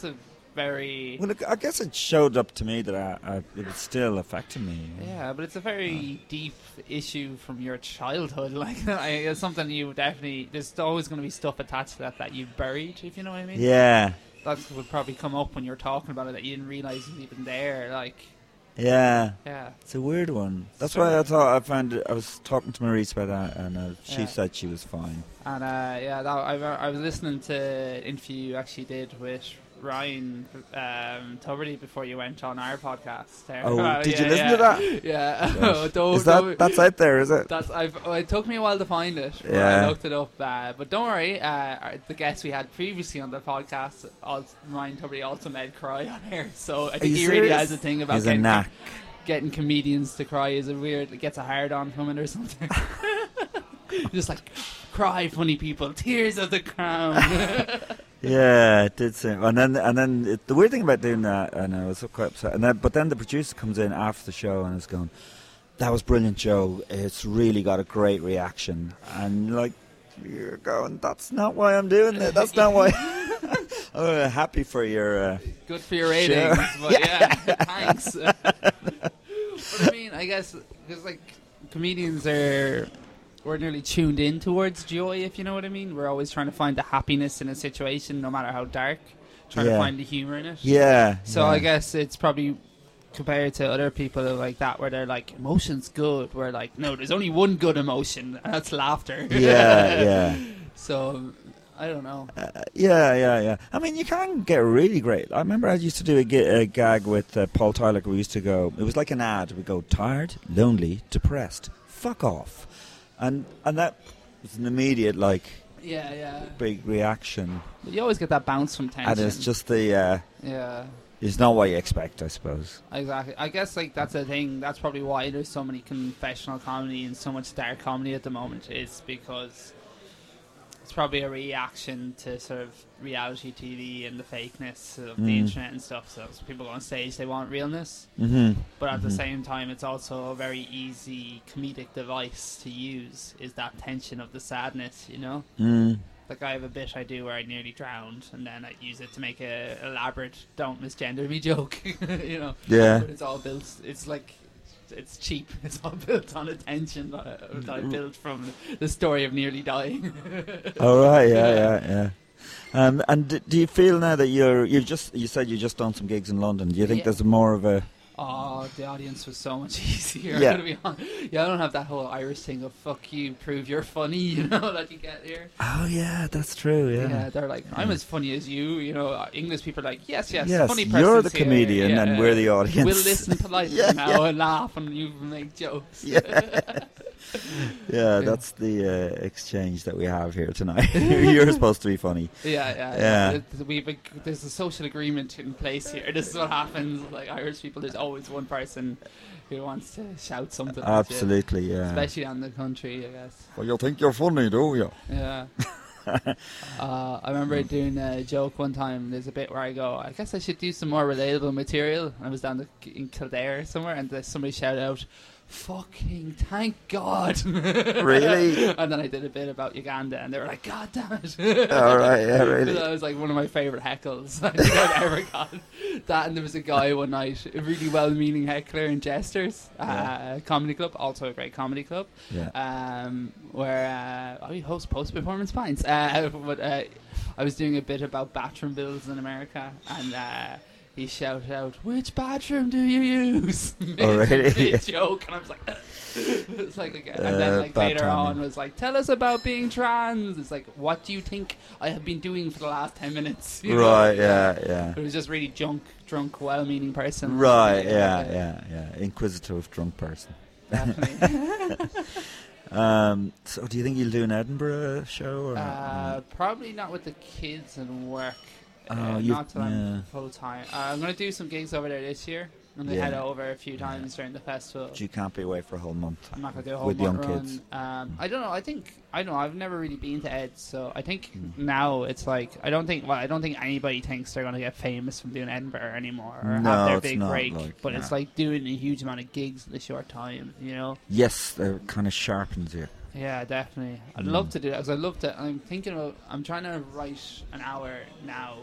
very... Well, look, I guess it showed up to me that I, I, it was still affecting me. Yeah, but it's a very deep issue from your childhood. Like, it's something you definitely... There's always going to be stuff attached to that that you buried, if you know what I mean. Yeah. That would probably come up when you're talking about it, that you didn't realise it was even there. Like... Yeah. Yeah. It's a weird one. That's Sure. why I thought I found it, I was talking to Maurice about that, and uh, she Yeah. said she was fine. And uh, yeah, that, I, I was listening to an interview you actually did with Ryan um, Tuberty before you went on our podcast. There. Oh, Uh, did yeah, you listen yeah. to that? Yeah. Gosh. Don't- is that don't- that's out there? Is it? That's I've. Oh, it took me a while to find it. but Yeah. I looked it up, uh, but don't worry. Uh, the guest we had previously on the podcast, also, Ryan Tuberty, also made cry on air. So I think you he really serious? has a thing about He's a getting, knack. getting comedians to cry. Is a weird. It gets a hard on from it or something. Just like cry, funny people, tears of the crown. Yeah, it did seem. And then, and then it, the weird thing about doing that, and I was quite upset. And then, but then the producer comes in after the show and is going, "That was brilliant, Joe. It's really got a great reaction." And like, you're going, "That's not why I'm doing it. That's not why." I'm uh, happy for your. Uh, Good for your ratings, Sure. but yeah, thanks. But I mean, I guess because like comedians are ordinarily tuned in towards joy, if you know what I mean. We're always trying to find the happiness in a situation, no matter how dark. Trying Yeah. to find the humor in it. yeah. So yeah. I guess it's probably compared to other people like that, where they're like, emotion's good. We're like, no, there's only one good emotion, and that's laughter. Yeah, yeah. So I don't know. Uh, yeah, yeah, yeah. I mean, you can get really great. I remember I used to do a, gi- a gag with uh, Paul Tyler. We used to go, it was like an ad. We go, tired, lonely, depressed, fuck off. And and that was an immediate, like, Yeah, yeah. big reaction. But you always get that bounce from tension. And it's just the, uh, yeah. it's not what you expect, I suppose. Exactly. I guess like that's the thing. That's probably why there's so many confessional comedy and so much dark comedy at the moment. Is because it's probably a reaction to sort of reality T V and the fakeness of the Mm. internet and stuff. So, so people go on stage, they want realness, Mm-hmm. but at the Mhm. same time, it's also a very easy comedic device to use. Is that tension of the sadness, you know? Mm. Like I have a bit I do where I nearly drowned, and then I use it to make a elaborate "don't misgender me" joke. You know, Yeah. but it's all built. It's like it's cheap. It's all built on attention that I, that I built from the story of nearly dying. All right, yeah, yeah, yeah. Um, and d- do you feel now that you're you've just you said you just done some gigs in London? Do you think Yeah. there's more of a Oh, the audience was so much easier. Yeah. I'm gonna be honest. Yeah, I don't have that whole Irish thing of "fuck you, prove you're funny," you know, that you get here. oh yeah, that's true, yeah. Yeah, they're like, I'm as funny as you. You know, uh, English people are like, yes, yes, Yes, funny you're the person's here. comedian Yeah, and yeah. we're the audience. We'll listen politely Yeah, now yeah. and laugh and you make jokes. Yeah. Yeah, that's the uh, exchange that we have here tonight. You're supposed to be funny. Yeah, yeah, Yeah. yeah. Th- We've ag- there's a social agreement in place here. This is what happens. Like Irish people, there's always one person who wants to shout something. at you, Absolutely, yeah. especially on the country, I guess. Well, you think you're funny, do you? Yeah. uh, I remember doing a joke one time. There's a bit where I go, I guess I should do some more relatable material. I was down the, in Kildare somewhere, and there's somebody shouted out, "Fucking thank God!" Really? And then I did a bit about Uganda, and they were like, "God damn it!" All right, yeah, really. That was like one of my favourite heckles I think I've ever got. That, and there was a guy one night, a really well-meaning heckler in Jesters, Yeah. uh, comedy club, also a great comedy club, Yeah. um, where uh, I host post-performance pints. Uh, but uh, I was doing a bit about bathroom bills in America, and uh, he shouted out, "Which bathroom do you use?" mid, Oh, really? mid joke, and I was like, it's like, okay. And then Uh, like bad later timing. on was like, "Tell us about being trans." It's like, what do you think I have been doing for the last ten minutes? You know? Right, yeah, yeah. It was just really drunk, drunk, well-meaning person. Right, yeah, yeah, yeah. Inquisitive drunk person. Definitely. Um, so, do you think you'll do an Edinburgh show? Or uh, probably not with the kids and work. Oh, uh, you've- not till yeah. I'm full time. Uh, I'm going to do some gigs over there this year. I'm going to Yeah. head over a few times during the festival. you can't be away for a whole month I'm not going to do a whole with month young run. kids. Um, I don't know. I think I don't know. I've never really been to Ed, so I think Mm. now it's like I don't think. Well, I don't think anybody thinks they're going to get famous from doing Edinburgh anymore or No, have their it's big not break. like- but it's yeah. like doing a huge amount of gigs in a short time. You know. Yes, it kind of sharpens you. Yeah, definitely. I'd Mm. love to do that because I love to. I'm thinking about. I'm trying to write an hour now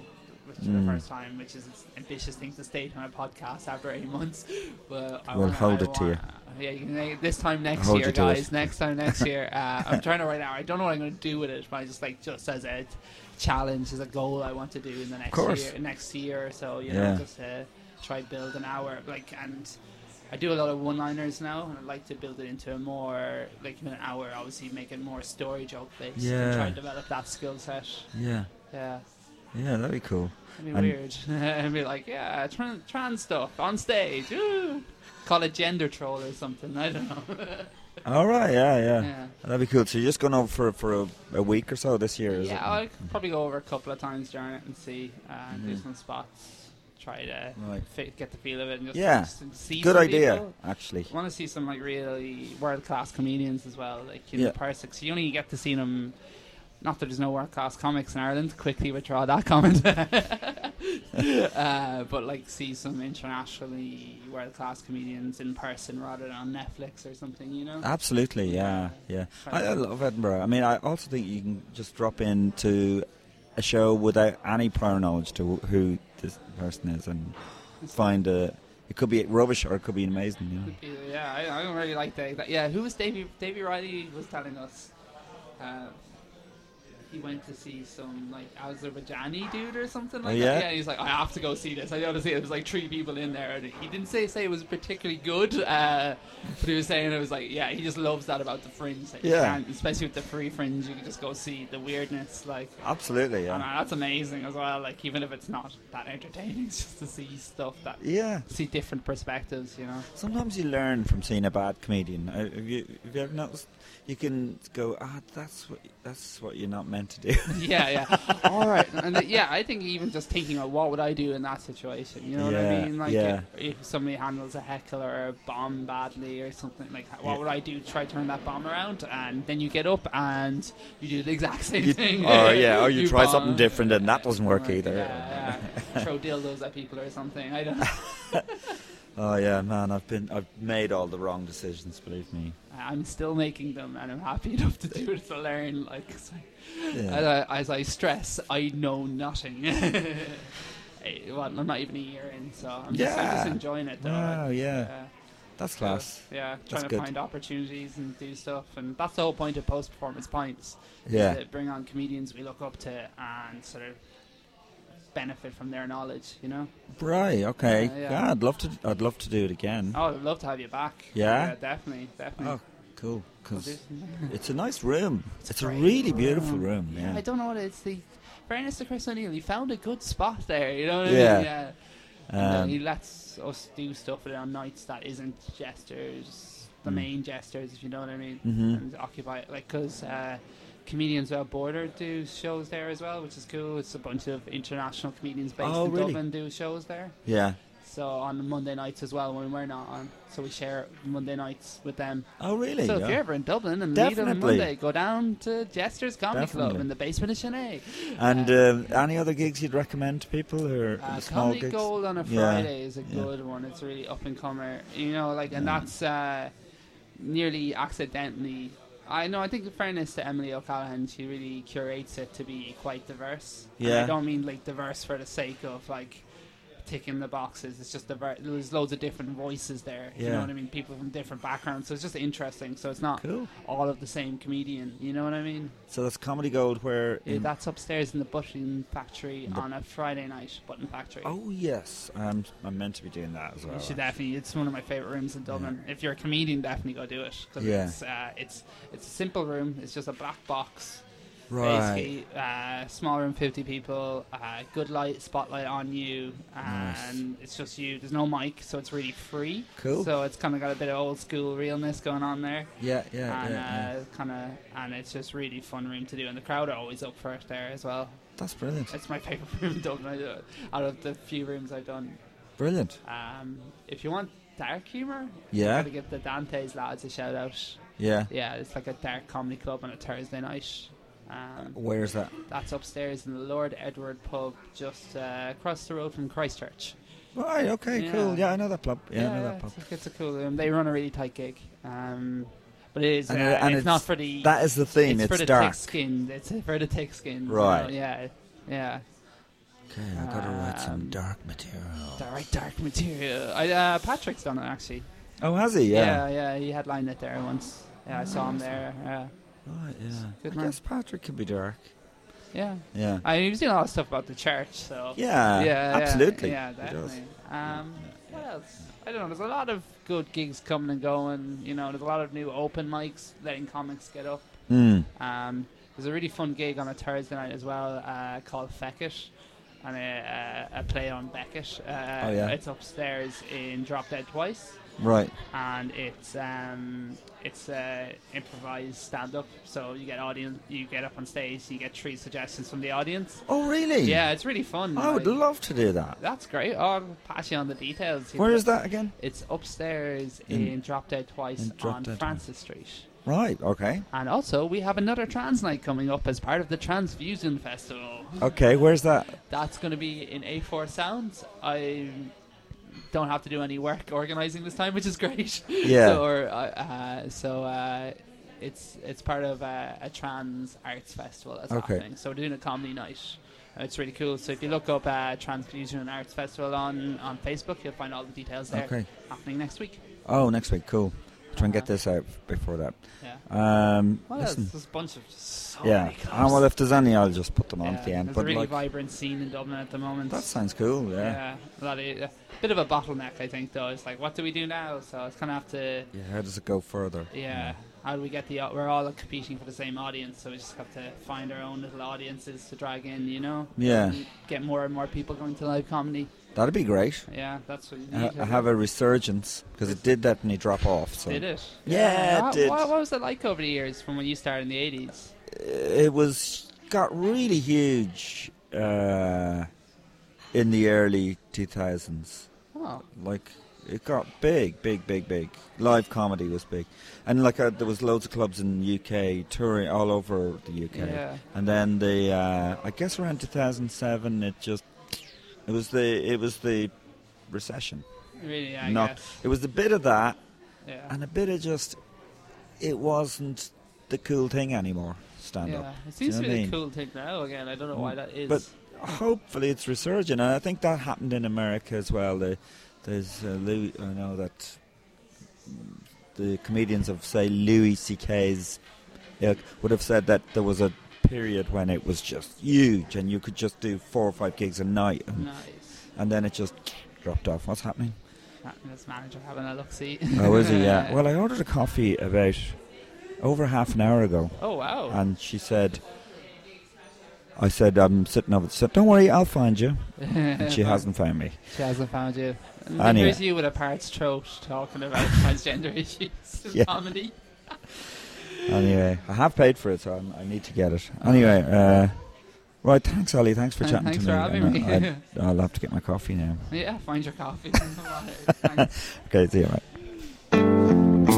which for Mm. the first time, which is an ambitious thing to state on a podcast after eight months. But I We'll wanna, hold I it to you. want- Yeah, you can, this time next Hold year, you to it. guys. Next time next year. Uh, I'm trying to write out. I don't know what I'm going to do with it, but I just like just as a challenge, as a goal, I want to do in the next course. year, next year or so. You Yeah. know, just uh, try build an hour like and. I do a lot of one-liners now, and I'd like to build it into a more, like in an hour, obviously make it more story joke based Yeah. and try and develop that skill set. Yeah. Yeah, Yeah, that'd be cool. it'd be And- weird. It'd be like, yeah, trans, trans stuff on stage. Ooh. Call it gender troll or something. I don't know. All right, yeah, yeah, Yeah. that'd be cool. So you're just going over for for a, a week or so this year, is Yeah, it? I'll probably go over a couple of times during it and see, uh, do Mhm. some spots, try to Right. fi- get the feel of it and just, Yeah. just see Good some idea, people. actually. I want to see some like really world class comedians as well, like in Yeah. person. 'Cause you only get to see them. Not that there's no world class comics in Ireland. Quickly withdraw that comment. uh, but like see some internationally world class comedians in person rather than on Netflix or something. You know. Absolutely, yeah, yeah. I, I love Edinburgh. I mean, I also think you can just drop into a show without any prior knowledge to who this person is and find a. It could be rubbish or it could be amazing. You know? Yeah, I, I don't really like that. that- Yeah, who was Davey? Davey Riley was telling us. Uh, he went to see some like Azerbaijani dude or something like Oh, that. yeah? Yeah, he's like, I have to go see this. I got to see it. There was like three people in there, and he didn't say say it was particularly good, uh, but he was saying it was like, yeah, he just loves that about the fringe. Like, you Yeah. can't- especially with the free fringe, you can just go see the weirdness. Like, Absolutely, and, yeah. uh, that's amazing as well. Like, even if it's not that entertaining, it's just to see stuff that Yeah. see different perspectives. You know. Sometimes you learn from seeing a bad comedian. Uh, Have you, have you ever noticed? You can go, ah, that's what that's what you're not meant to do. Yeah, yeah. All right. And uh, yeah, I think even just thinking of what would I do in that situation, you know what Yeah, I mean? Like yeah. if, if somebody handles a heckle or a bomb badly or something, like what Yeah. would I do to try to turn that bomb around? And then you get up and you do the exact same You- thing. or, yeah, or you try bomb. something different and that doesn't work Right, either. Yeah, yeah. Throw dildos at people or something. I don't know. Oh yeah, man, I've been I've made all the wrong decisions. Believe me. I'm still making them, and I'm happy enough to do it to learn. Like, so Yeah. as, I, as I stress, I know nothing. Hey, well, I'm not even a year in, so I'm, just, I'm just Yeah. enjoying it. Though. Wow, yeah, Yeah. that's So, class. yeah, That's trying to good. find opportunities and do stuff, and that's the whole point of post-performance pints. is Yeah. to bring on comedians we look up to and sort of benefit from their knowledge. You know. Right. Okay. Yeah, Yeah, yeah. I'd love to. I'd love to do it again. Oh, I'd love to have you back. Yeah? definitely, definitely. Oh, cool. We'll Because do- it's a nice room. It's, a great really beautiful room. Yeah, Yeah. I don't know what it's the. Fairness to Chris O'Neill, he found a good spot there. You know what Yeah. I mean? Yeah. And uh, Um, he lets us do stuff with it on nights that isn't jesters, the Mm. main jesters, if you know what I mean. Mhm. And occupy like because uh, Comedians Without Border do shows there as well, which is cool. It's a bunch of international comedians based Oh, in really? Dublin do shows there. Yeah. So on Monday nights as well when we're not on, so we share Monday nights with them. Oh, really? So if Yeah. you're ever in Dublin and meet them on Definitely. Monday, go down to Jester's Comedy Club Definitely. in the basement of Chennai. And Uh, um, any other gigs you'd recommend to people or Uh, the small Comedy gigs? Gold on a Yeah, Friday is a yeah. good one. It's really up and comer, you know, like, and Yeah. that's uh, nearly accidentally. I know. I think, in fairness to Emily O'Callaghan, she really curates it to be quite diverse. And Yeah. I don't mean like diverse for the sake of like ticking the boxes. It's just diver- there's loads of different voices there. You Yeah. know what I mean? People from different backgrounds, so it's just interesting. So it's not Cool. all of the same comedian. You know what I mean? So that's Comedy Gold where... Yeah, in- that's upstairs in the Button Factory The- on a Friday night. Button Factory. Oh, yes. I'm, I'm meant to be doing that as well. You should definitely. It's one of my favorite rooms in Dublin. If you're a comedian, definitely go do it because Yeah. it's uh, it's it's a simple room. It's just a black box. Right. Basically, uh, small room, fifty people. Uh, good light, spotlight on you, Nice. and it's just you. There's no mic, so it's really free. Cool. So it's kind of got a bit of old school realness going on there. Yeah, yeah, and yeah, yeah. uh, kind of, and it's just really fun room to do, and the crowd are always up for it there as well. That's brilliant. It's my favorite room in Dublin. I do it. Out of the few rooms I've done. Brilliant. Um, if you want dark humour, Yeah. you gotta give the Dante's lads a shout out. Yeah. Yeah, it's like a dark comedy club on a Thursday night. Um, Where's that? that's upstairs in the Lord Edward pub, just uh, across the road from Christchurch. Right, okay, Yeah. cool. Yeah, I know that pub. Yeah, I know that pub. It's, it's a cool room. They run a really tight gig. Um, but it is, And uh, it- and it's, it's- not for the. That is the thing, it's, it's, for the dark. thick-skinned. It's for the thick-skinned. you Right. know, Yeah, yeah. Okay, I've got to write some Um, dark material. Dark, dark material. I, uh, Patrick's done it actually. Oh, has he? Yeah, Yeah. yeah, he headlined it there once. Yeah, I saw him there. Yeah, Right, yeah. Good I man. guess Patrick could be dark. yeah. Yeah. I mean, he was doing a lot of stuff about the church, so Yeah, yeah, absolutely. yeah, He yeah, does. definitely. Um, what else? I don't know. There's a lot of good gigs coming and going. You know, there's a lot of new open mics letting comics get up. Mm. Um, there's a really fun gig on a Thursday night as well uh, called Feckett, and a, a, a play on Beckett. Uh, Oh, yeah. It's upstairs in Drop Dead Twice, Right. and it's um, it's uh, improvised stand-up. So you get audience, you get up on stage, you get three suggestions from the audience. Oh, really? Yeah, it's really fun. I would like- love to do that. That's great. I'll pass you on the details. Where is that again? It's upstairs In- in, Drop Dead Twice in Drop on Dead Francis Street. Right, okay. And also, we have another trans night coming up as part of the Transfusion Festival. Okay, where's that? That's going to be in A four Sounds. I don't have to do any work organising this time, which is great. Yeah. so or, uh, uh, so uh, it's it's part of uh, a trans arts festival that's Okay. happening. So we're doing a comedy night. Uh, It's really cool. So if you look up uh, Transfusion Arts Festival on, on Facebook, you'll find all the details there. Okay. Happening next week. Oh, next week, cool. Try and get this out before that. Yeah. Um, Well, there's, listen, there's a bunch of so yeah. many clubs. Ah, well, if there's any, I'll just put them on Yeah, at the end. there's But a really like, vibrant scene in Dublin at the moment. that sounds cool. Yeah. Yeah, a lot of, a bit of a bottleneck, I think. Though it's like, what do we do now? So it's kind of have to, Yeah. How does it go further? yeah. How do we get the? au- We're all competing for the same audience, so we just have to find our own little audiences to drag in, you know. Yeah. And get more and more people going to live comedy. That'd be great. Yeah, that's what you I, need. I have a resurgence because it did definitely drop off. So Did it? Yeah, it What, did. What, what was it like over the years from when you started in the eighties? it was got really huge uh, in the early two thousands. Oh, Like it got big, big, big, big. Live comedy was big, and like uh, there was loads of clubs in the U K touring all over the U K. yeah. And then the uh, I guess around two thousand seven, it just it was the it was the recession. Really, I No, guess. it was a bit of that, Yeah. and a bit of just it wasn't the cool thing anymore. Stand Yeah, up. it seems Do to you know be what I a mean? cool thing now again. I don't know why that is. But hopefully it's resurging, and I think that happened in America as well. The, there's uh, Louis, I know that the comedians of say Louis C K's ilk would have said that there was a period when it was just huge, and you could just do four or five gigs a night, and, nice. and then it just dropped off. What's happening? This manager having a look see. Oh, is he? Yeah. Well, I ordered a coffee about over half an hour ago. Oh wow. And she said, I said, I'm sitting over. She said, don't worry, I'll find you. And she hasn't found me. She hasn't found you. And Anyway. here's you with a parched throat talking about transgender issues in Yeah. comedy. Anyway, I have paid for it, so I'm, I need to get it. Anyway, uh, right, thanks, Ali. Thanks for Uh, chatting thanks to for me. having And me. I- I'd- I'll have to get my coffee now. Yeah, find your coffee. Thanks. Okay, see you, mate.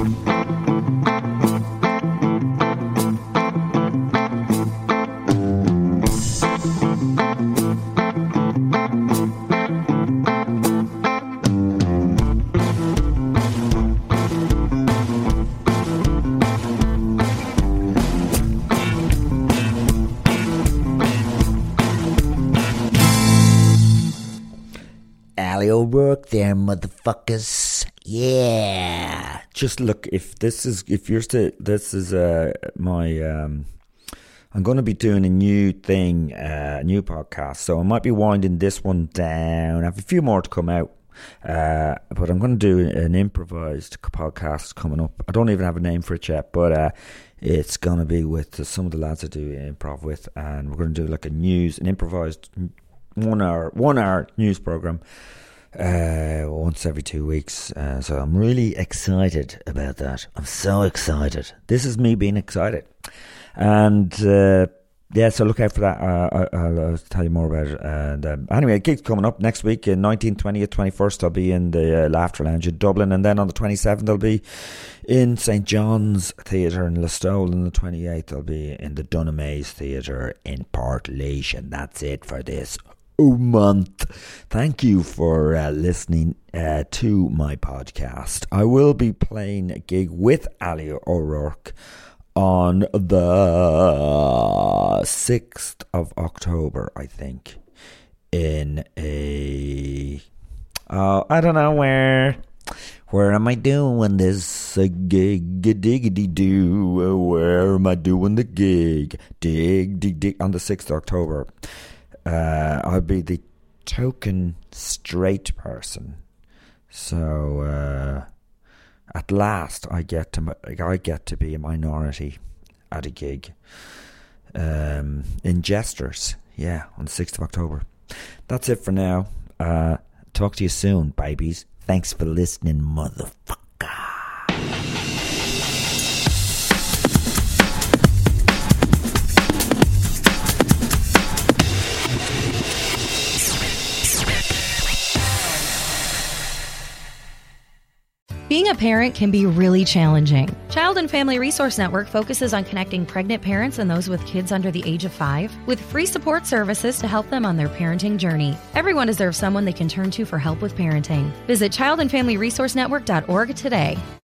Ali O'Rourke there, motherfuckers. Yeah. Just look, if this is, if you're still, this is uh, my, um, I'm going to be doing a new thing, uh, a new podcast. So I might be winding this one down. I have a few more to come out. Uh, but I'm going to do an improvised podcast coming up. I don't even have a name for it yet, but uh, it's going to be with uh, some of the lads I do improv with. And we're going to do like a news, an improvised one hour, one hour news program. Uh, once every two weeks. Uh, so I'm really excited about that. I'm so excited. This is me being excited. And uh, yeah, so look out for that. Uh, I, I'll, I'll tell you more about it. And um, anyway, gig's coming up next week in nineteenth, twentieth, twenty-first. I'll be in the uh, Laughter Lounge in Dublin. And then on the twenty-seventh, I'll be in Saint John's Theatre in Listowel. And the twenty-eighth, I'll be in the Dunamaze Theatre in Portlaoise. That's it for this month. Thank you for uh, listening uh, to my podcast. I will be playing a gig with Ali O'Rourke on the sixth of October, I think, in a... Oh, I don't know where. Where am I doing this a gig? Diggity do. Where am I doing the gig? Dig, dig, dig. On the sixth of October. Uh, I'll be the token straight person. So, uh, at last, I get to I get to be a minority at a gig. Um, in Jesters, yeah, on the sixth of October. That's it for now. Uh, talk to you soon, babies. Thanks for listening, motherfucker. Being a parent can be really challenging. Child and Family Resource Network focuses on connecting pregnant parents and those with kids under the age of five with free support services to help them on their parenting journey. Everyone deserves someone they can turn to for help with parenting. Visit child and family resource network dot org today.